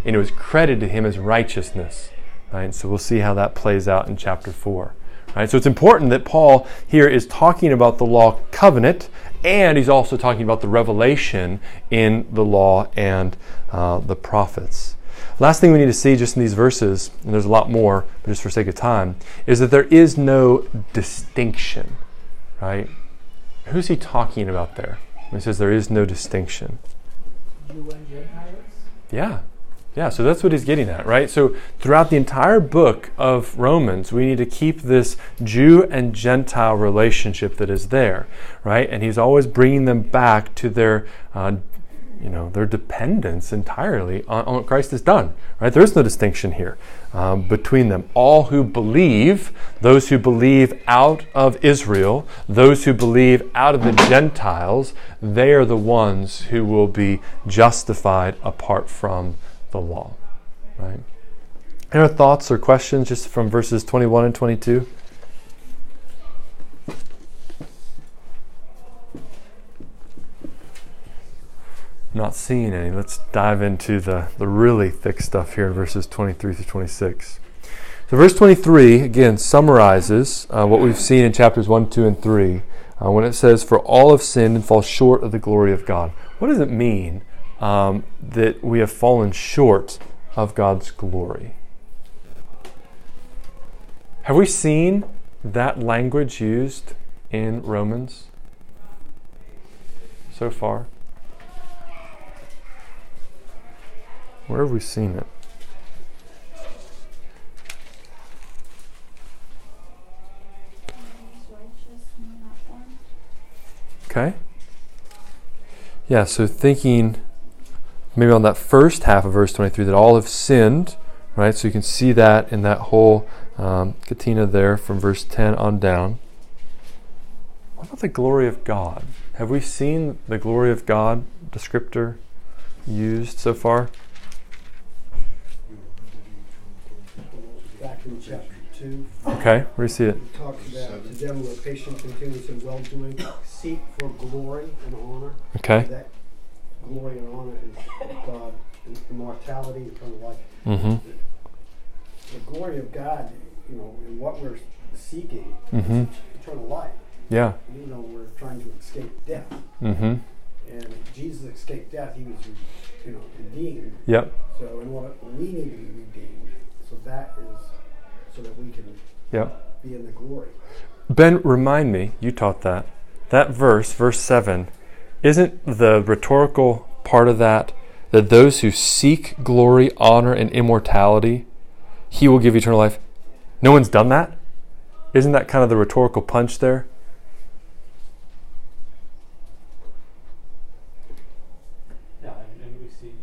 and it was credited to him as righteousness. Right? So we'll see how that plays out in chapter four. Right? So it's important that Paul here is talking about the law covenant, and he's also talking about the revelation in the law and uh, the prophets. Last thing we need to see just in these verses, and there's a lot more, but just for sake of time, is that there is no distinction. Right? Who's he talking about there when he says there is no distinction? Jew and Gentiles? Yeah. Yeah, so that's what he's getting at, right? So throughout the entire book of Romans, we need to keep this Jew and Gentile relationship that is there, right? And he's always bringing them back to their, uh, you know, their dependence entirely on, on what Christ has done, right? There is no distinction here um, between them. All who believe, those who believe out of Israel, those who believe out of the Gentiles, they are the ones who will be justified apart from the law, right? Any other thoughts or questions just from verses twenty-one and twenty-two? Not seeing any. Let's dive into the, the really thick stuff here in verses twenty-three through twenty-six. So verse twenty-three, again, summarizes uh, what we've seen in chapters one, two, and three uh, when it says, "For all have sinned and fall short of the glory of God." What does it mean Um, that we have fallen short of God's glory? Have we seen that language used in Romans so far? Where have we seen it? Okay. Yeah, so thinking maybe on that first half of verse twenty-three, that all have sinned, right? So you can see that in that whole um, katina there from verse ten on down. What about the glory of God? Have we seen the glory of God descriptor used so far? Back in chapter two, Okay, where do you see it? it talks about to them who are patient, continuous, and well-doing, seek for glory and honor. Okay. That glory and honor is God, and immortality, eternal life. Mm-hmm. The glory of God, you know, and what we're seeking, Mm-hmm. is eternal life. Yeah. You know, we're trying to escape death, Mm-hmm. and Jesus escaped death. He was, you know, redeemed. Yep. So, and what we need to be redeemed. So that is so that we can Yep. be in the glory. Ben, remind me, you taught that. That verse, verse seven, isn't the rhetorical part of that that those who seek glory, honor, and immortality, he will give eternal life? No one's done that? Isn't that kind of the rhetorical punch there? Yeah, and, and we see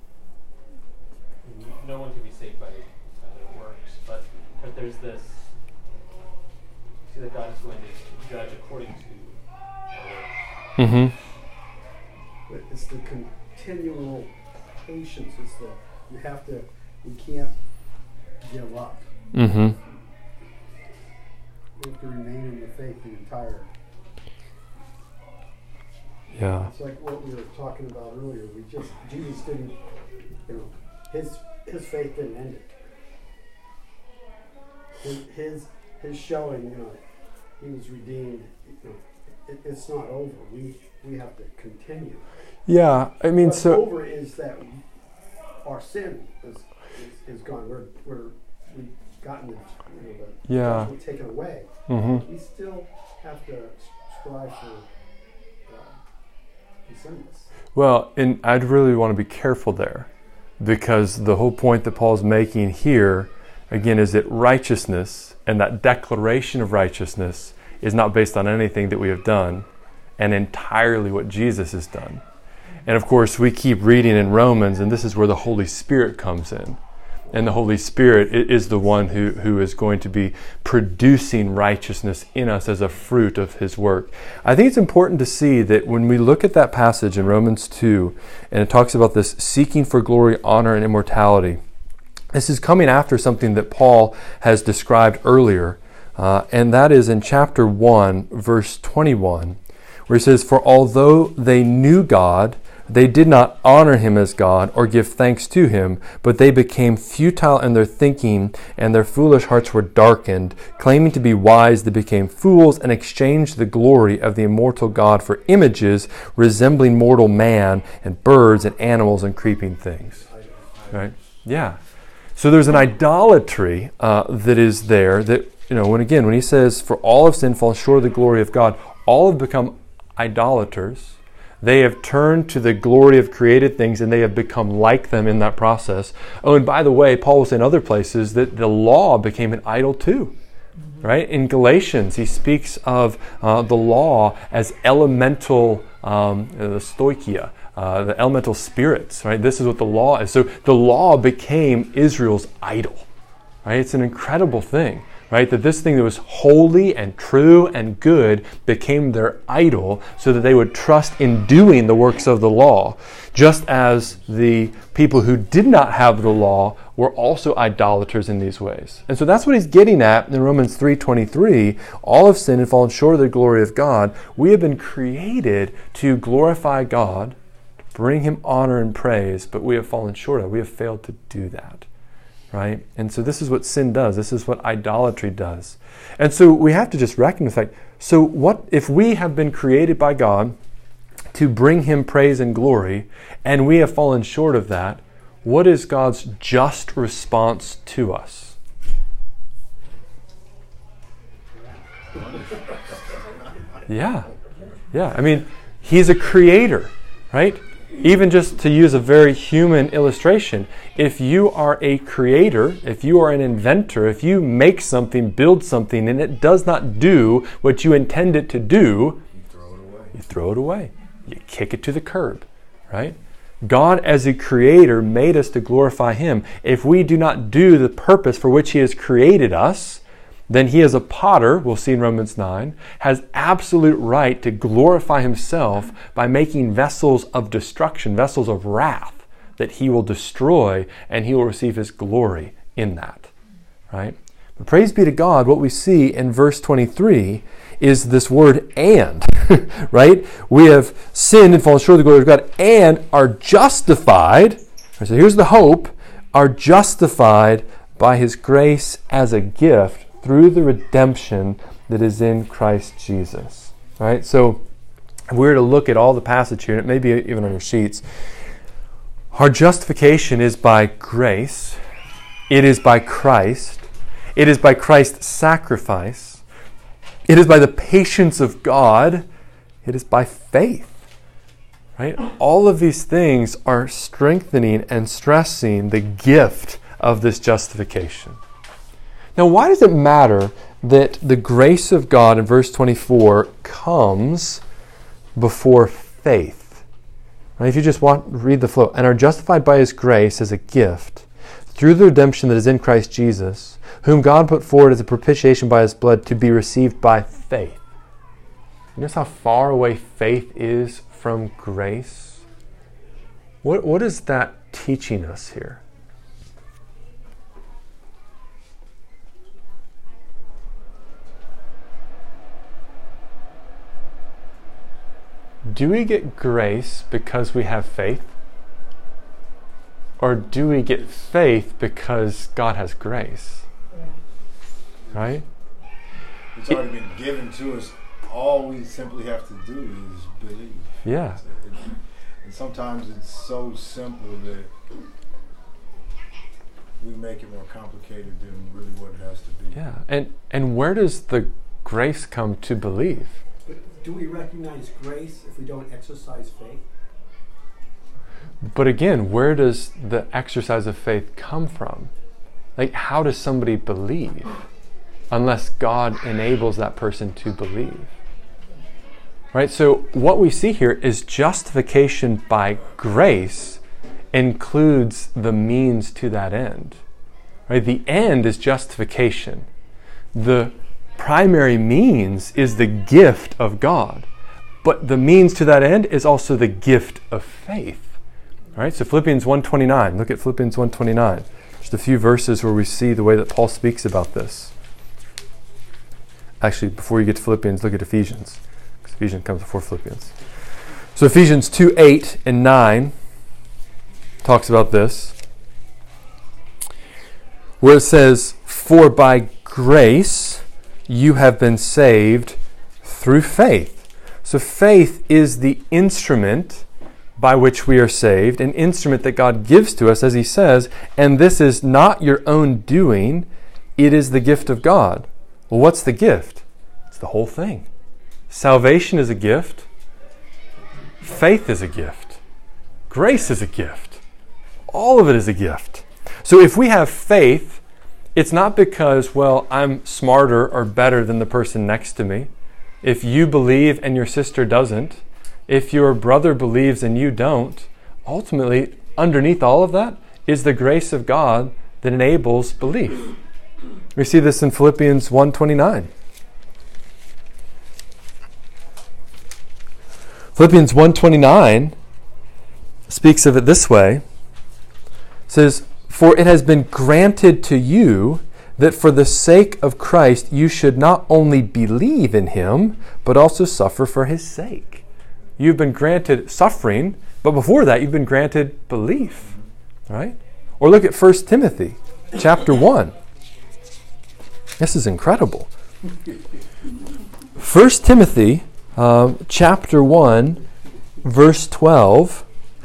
no one can be saved by, by their works, but, but there's this, see that God is going to judge according to our works. Mm-hmm. But it's the continual patience. It's the you have to you can't give up. Mm-hmm. You have to remain in the faith the entire. Yeah. It's like what we were talking about earlier. We just Jesus didn't, you know, his his faith didn't end it. His his, his showing, you know, he was redeemed. You know, it, it's not over. We we have to continue. Yeah, I mean, What's so... over is that our sin is, is, is gone. We're, we're, we've gotten the, you know, the Yeah. judgment taken away. Mm-hmm. We still have to strive for uh, descendants. Well, and I'd really want to be careful there, because the whole point that Paul's making here, again, is that righteousness and that declaration of righteousness is not based on anything that we have done, and entirely what Jesus has done. And of course, we keep reading in Romans, and this is where the Holy Spirit comes in. And the Holy Spirit is the one who, who is going to be producing righteousness in us as a fruit of His work. I think it's important to see that when we look at that passage in Romans two, and it talks about this seeking for glory, honor, and immortality, this is coming after something that Paul has described earlier, uh, and that is in chapter one, verse twenty-one, where he says, "For although they knew God, They did not honor him as God or give thanks to him, but they became futile in their thinking, and their foolish hearts were darkened. Claiming to be wise, they became fools and exchanged the glory of the immortal God for images resembling mortal man and birds and animals and creeping things. Right? Yeah. So there's an idolatry uh, that is there that, you know, when again, when he says, for all have sinned, fall short of the glory of God, all have become idolaters. They have turned to the glory of created things and they have become like them in that process. Oh, and by the way, Paul will say in other places that the law became an idol too. Mm-hmm. Right? In Galatians, he speaks of uh, the law as elemental, um, the stoichia, uh, the elemental spirits. Right? This is what the law is. So the law became Israel's idol. Right? It's an incredible thing. Right? That this thing that was holy and true and good became their idol so that they would trust in doing the works of the law. Just as the people who did not have the law were also idolaters in these ways. And so that's what he's getting at in Romans three twenty-three. All have sinned and fallen short of the glory of God. We have been created to glorify God, to bring him honor and praise, but we have fallen short of it. We have failed to do that. Right? And so this is what sin does. This is what idolatry does. And so we have to just reckon with the fact, so what if we have been created by God to bring him praise and glory, and we have fallen short of that, what is God's just response to us? Yeah. Yeah. I mean, he's a creator, right? Even just to use a very human illustration, if you are a creator, if you are an inventor, if you make something, build something, and it does not do what you intend it to do, You throw it away. you throw it away. You kick it to the curb, right? God as a creator made us to glorify him. If we do not do the purpose for which he has created us, then he as a potter, we'll see in Romans nine, has absolute right to glorify himself by making vessels of destruction, vessels of wrath that he will destroy, and he will receive his glory in that. Right? But praise be to God, what we see in verse twenty-three is this word and. Right? We have sinned and fallen short of the glory of God and are justified. So here's the hope, are justified by his grace as a gift through the redemption that is in Christ Jesus. Right? So if we were to look at all the passage here, and it may be even on your sheets, our justification is by grace. It is by Christ. It is by Christ's sacrifice. It is by the patience of God. It is by faith. Right? All of these things are strengthening and stressing the gift of this justification. Now, why does it matter that the grace of God in verse twenty-four comes before faith? Right? If you just want read the flow, and are justified by his grace as a gift through the redemption that is in Christ Jesus, whom God put forward as a propitiation by his blood to be received by faith. You notice how far away faith is from grace? What, what is that teaching us here? Do we get grace because we have faith? Or do we get faith because God has grace? Right? It's already been given to us. All we simply have to do is believe. Yeah. And, and sometimes it's so simple that we make it more complicated than really what it has to be. Yeah. And and where does the grace come to believe? But do we recognize grace if we don't exercise faith? But again, where does the exercise of faith come from? Like, how does somebody believe unless God enables that person to believe? Right? So what we see here is justification by grace includes the means to that end. Right? The end is justification. The primary means is the gift of God. But the means to that end is also the gift of faith. All right, so Philippians one twenty-nine. Look at Philippians one twenty-nine. Just a few verses where we see the way that Paul speaks about this. Actually, before you get to Philippians, look at Ephesians. Because Ephesians comes before Philippians. So Ephesians two, eight and nine talks about this, where it says, "For by grace you have been saved through faith." So faith is the instrument by which we are saved, an instrument that God gives to us, as he says, and this is not your own doing, it is the gift of God. Well, what's the gift? It's the whole thing. Salvation is a gift. Faith is a gift. Grace is a gift. All of it is a gift. So if we have faith, it's not because, well, I'm smarter or better than the person next to me. If you believe and your sister doesn't, if your brother believes and you don't, ultimately, underneath all of that is the grace of God that enables belief. We see this in Philippians one twenty-nine. Philippians one twenty-nine speaks of it this way. It says, "For it has been granted to you that for the sake of Christ you should not only believe in him, but also suffer for his sake." You've been granted suffering, but before that you've been granted belief. Right? Or look at First Timothy chapter one. This is incredible. First Timothy um, chapter one, verse twelve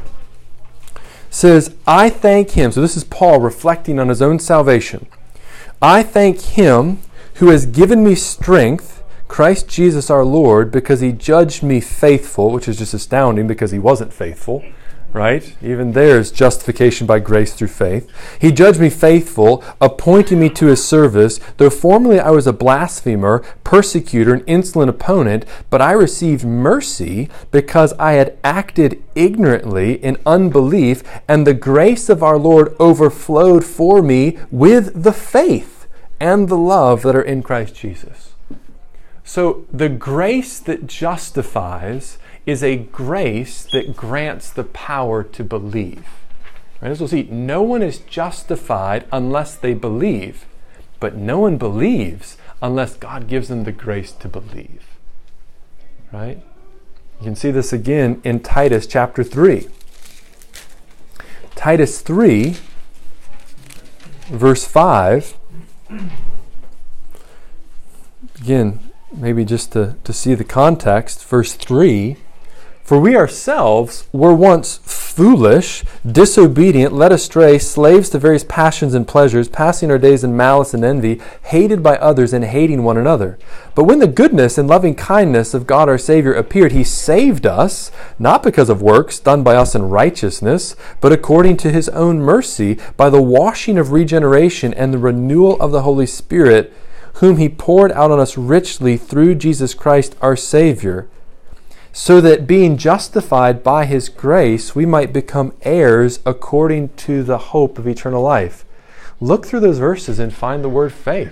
says, "I thank him." So this is Paul reflecting on his own salvation. "I thank him who has given me strength, Christ Jesus our Lord, because he judged me faithful," which is just astounding because he wasn't faithful, right? Even there's justification by grace through faith. "He judged me faithful, appointing me to his service, though formerly I was a blasphemer, persecutor, and insolent opponent, but I received mercy because I had acted ignorantly in unbelief, and the grace of our Lord overflowed for me with the faith and the love that are in Christ Jesus." So the grace that justifies is a grace that grants the power to believe. Right? As we'll see, no one is justified unless they believe, but no one believes unless God gives them the grace to believe. Right? You can see this again in Titus chapter three. Titus three, verse five. Again, maybe just to, to see the context, verse three, "For we ourselves were once foolish, disobedient, led astray, slaves to various passions and pleasures, passing our days in malice and envy, hated by others and hating one another. But when the goodness and loving kindness of God our Savior appeared, he saved us, not because of works done by us in righteousness, but according to his own mercy, by the washing of regeneration and the renewal of the Holy Spirit, whom he poured out on us richly through Jesus Christ our Savior, so that being justified by his grace, we might become heirs according to the hope of eternal life." Look through those verses and find the word faith.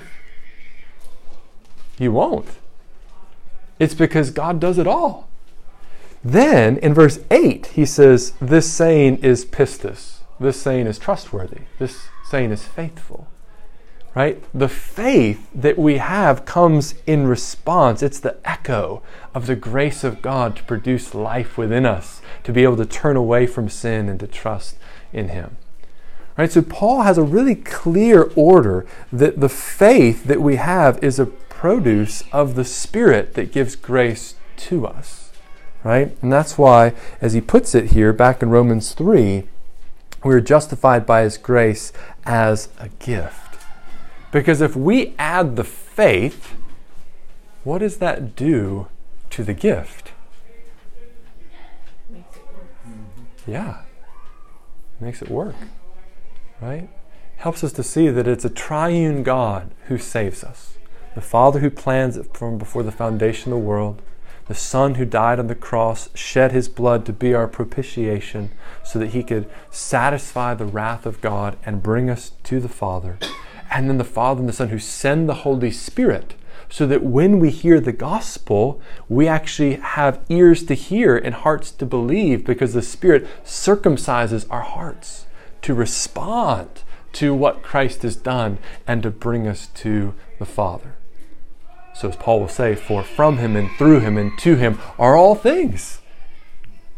You won't. It's because God does it all. Then in verse eight, he says, this saying is pistis. This saying is trustworthy. This saying is faithful. Right? The faith that we have comes in response. It's the echo of the grace of God to produce life within us, to be able to turn away from sin and to trust in him. Right? So Paul has a really clear order that the faith that we have is a produce of the Spirit that gives grace to us. Right? And that's why, as he puts it here back in Romans three, we are justified by his grace as a gift. Because if we add the faith, what does that do to the gift? Makes it work. Mm-hmm. Yeah. It makes it work. Right? Helps us to see that it's a triune God who saves us. The Father who plans it from before the foundation of the world. The Son who died on the cross, shed his blood to be our propitiation so that he could satisfy the wrath of God and bring us to the Father. And then the Father and the Son who send the Holy Spirit so that when we hear the gospel, we actually have ears to hear and hearts to believe, because the Spirit circumcises our hearts to respond to what Christ has done and to bring us to the Father. So as Paul will say, for from him and through him and to him are all things.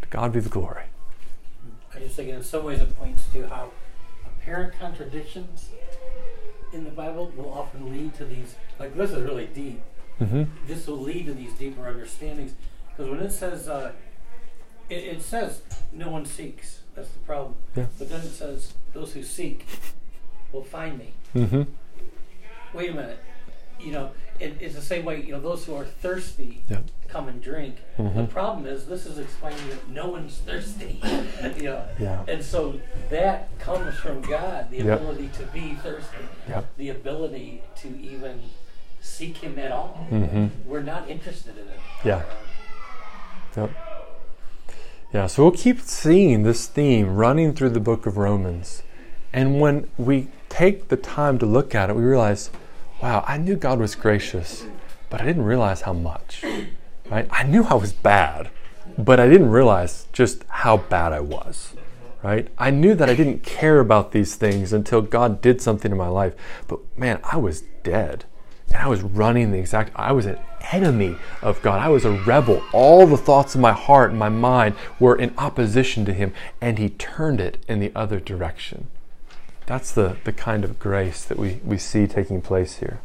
To God be the glory. I just think in some ways it points to how apparent contradictions in the Bible will often lead to these, like this is really deep. Mm-hmm. This will lead to these deeper understandings. Because when it says, uh, it, it says no one seeks. That's the problem. Yeah. But then it says those who seek will find me. Mm-hmm. Wait a minute. You know, it, it's the same way, you know, those who are thirsty Yeah. come and drink. Mm-hmm. The problem is this is explaining that no one's thirsty. you know. Yeah. And so that comes from God, the Yep. ability to be thirsty, Yep. the ability to even seek Him at all. Mm-hmm. We're not interested in it. Yeah. Yep. Yeah, so we'll keep seeing this theme running through the book of Romans. And when we take the time to look at it, we realize, wow, I knew God was gracious, but I didn't realize how much. Right? I knew I was bad, but I didn't realize just how bad I was. Right? I knew that I didn't care about these things until God did something in my life. But man, I was dead. And I was running the exact, I was an enemy of God. I was a rebel. All the thoughts of my heart and my mind were in opposition to Him, and He turned it in the other direction. That's the, the kind of grace that we, we see taking place here.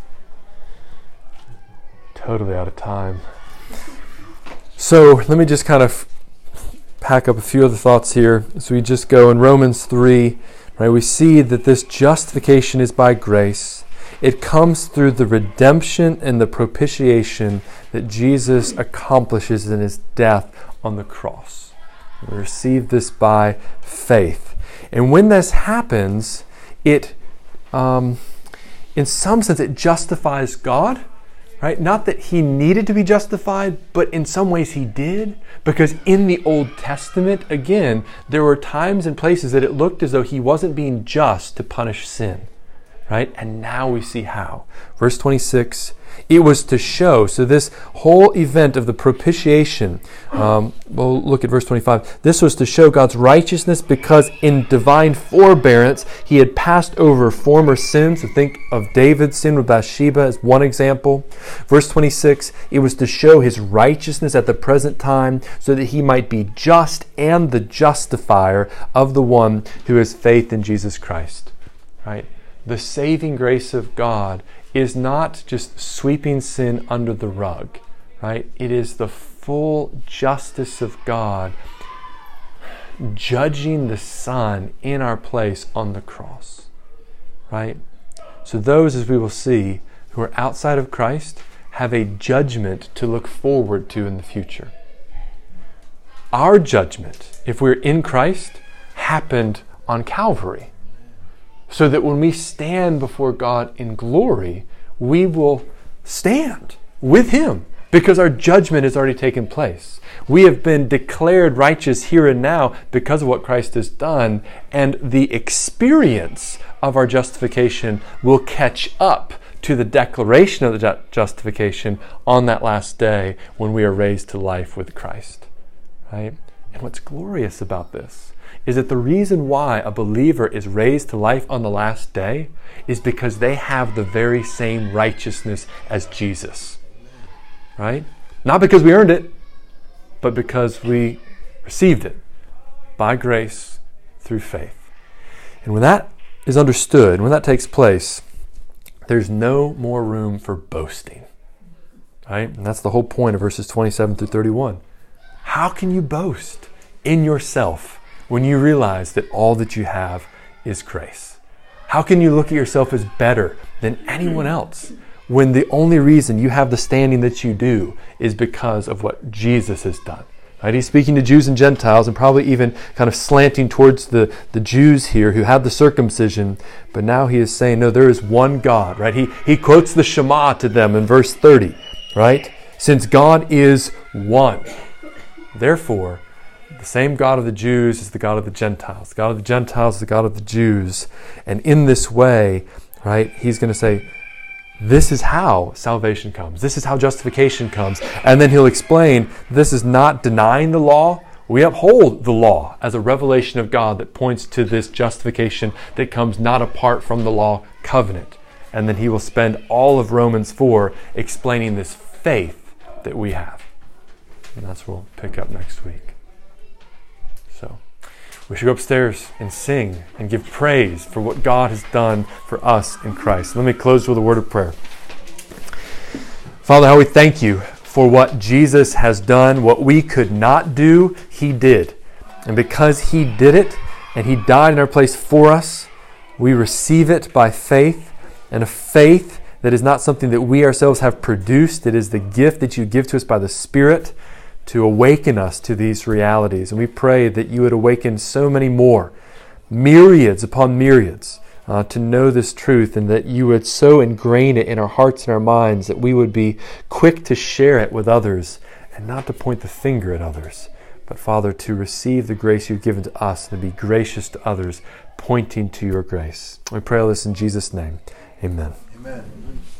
Totally out of time. So let me just kind of pack up a few other thoughts here. So we just go in Romans three, right? We see that this justification is by grace. It comes through the redemption and the propitiation that Jesus accomplishes in His death on the cross. We receive this by faith. And when this happens, it, um, in some sense, it justifies God, right? Not that He needed to be justified, but in some ways He did. Because in the Old Testament, again, there were times and places that it looked as though He wasn't being just to punish sin. Right? And now we see how. Verse twenty-six, it was to show, so this whole event of the propitiation, um, we'll look at verse twenty-five. This was to show God's righteousness because in divine forbearance He had passed over former sins. So think of David's sin with Bathsheba as one example. Verse twenty-six, it was to show His righteousness at the present time so that He might be just and the justifier of the one who has faith in Jesus Christ. Right? The saving grace of God is not just sweeping sin under the rug, right? It is the full justice of God judging the Son in our place on the cross, right? So those, as we will see, who are outside of Christ have a judgment to look forward to in the future. Our judgment, if we're in Christ, happened on Calvary. So that when we stand before God in glory, we will stand with Him because our judgment has already taken place. We have been declared righteous here and now because of what Christ has done, and the experience of our justification will catch up to the declaration of the ju- justification on that last day when we are raised to life with Christ. Right? And what's glorious about this is that the reason why a believer is raised to life on the last day is because they have the very same righteousness as Jesus. Right? Not because we earned it, but because we received it by grace through faith. And when that is understood, when that takes place, there's no more room for boasting. Right? And that's the whole point of verses twenty-seven through thirty-one. How can you boast in yourself when you realize that all that you have is grace? How can you look at yourself as better than anyone else when the only reason you have the standing that you do is because of what Jesus has done? Right? He's speaking to Jews and Gentiles and probably even kind of slanting towards the, the Jews here who have the circumcision. But now he is saying, no, there is one God. Right? He, he quotes the Shema to them in verse thirty. Right? Since God is one, therefore, the same God of the Jews is the God of the Gentiles. The God of the Gentiles is the God of the Jews. And in this way, right, He's going to say, this is how salvation comes. This is how justification comes. And then He'll explain, this is not denying the law. We uphold the law as a revelation of God that points to this justification that comes not apart from the law covenant. And then He will spend all of Romans four explaining this faith that we have. And that's what we'll pick up next week. So we should go upstairs and sing and give praise for what God has done for us in Christ. Let me close with a word of prayer. Father, how we thank you for what Jesus has done. What we could not do, he did. And because he did it and he died in our place for us, we receive it by faith, and a faith that is not something that we ourselves have produced. It is the gift that you give to us by the Spirit to awaken us to these realities. And we pray that you would awaken so many more, myriads upon myriads, uh, to know this truth, and that you would so ingrain it in our hearts and our minds that we would be quick to share it with others and not to point the finger at others, but Father, to receive the grace you've given to us and to be gracious to others, pointing to your grace. We pray all this in Jesus' name. Amen. Amen.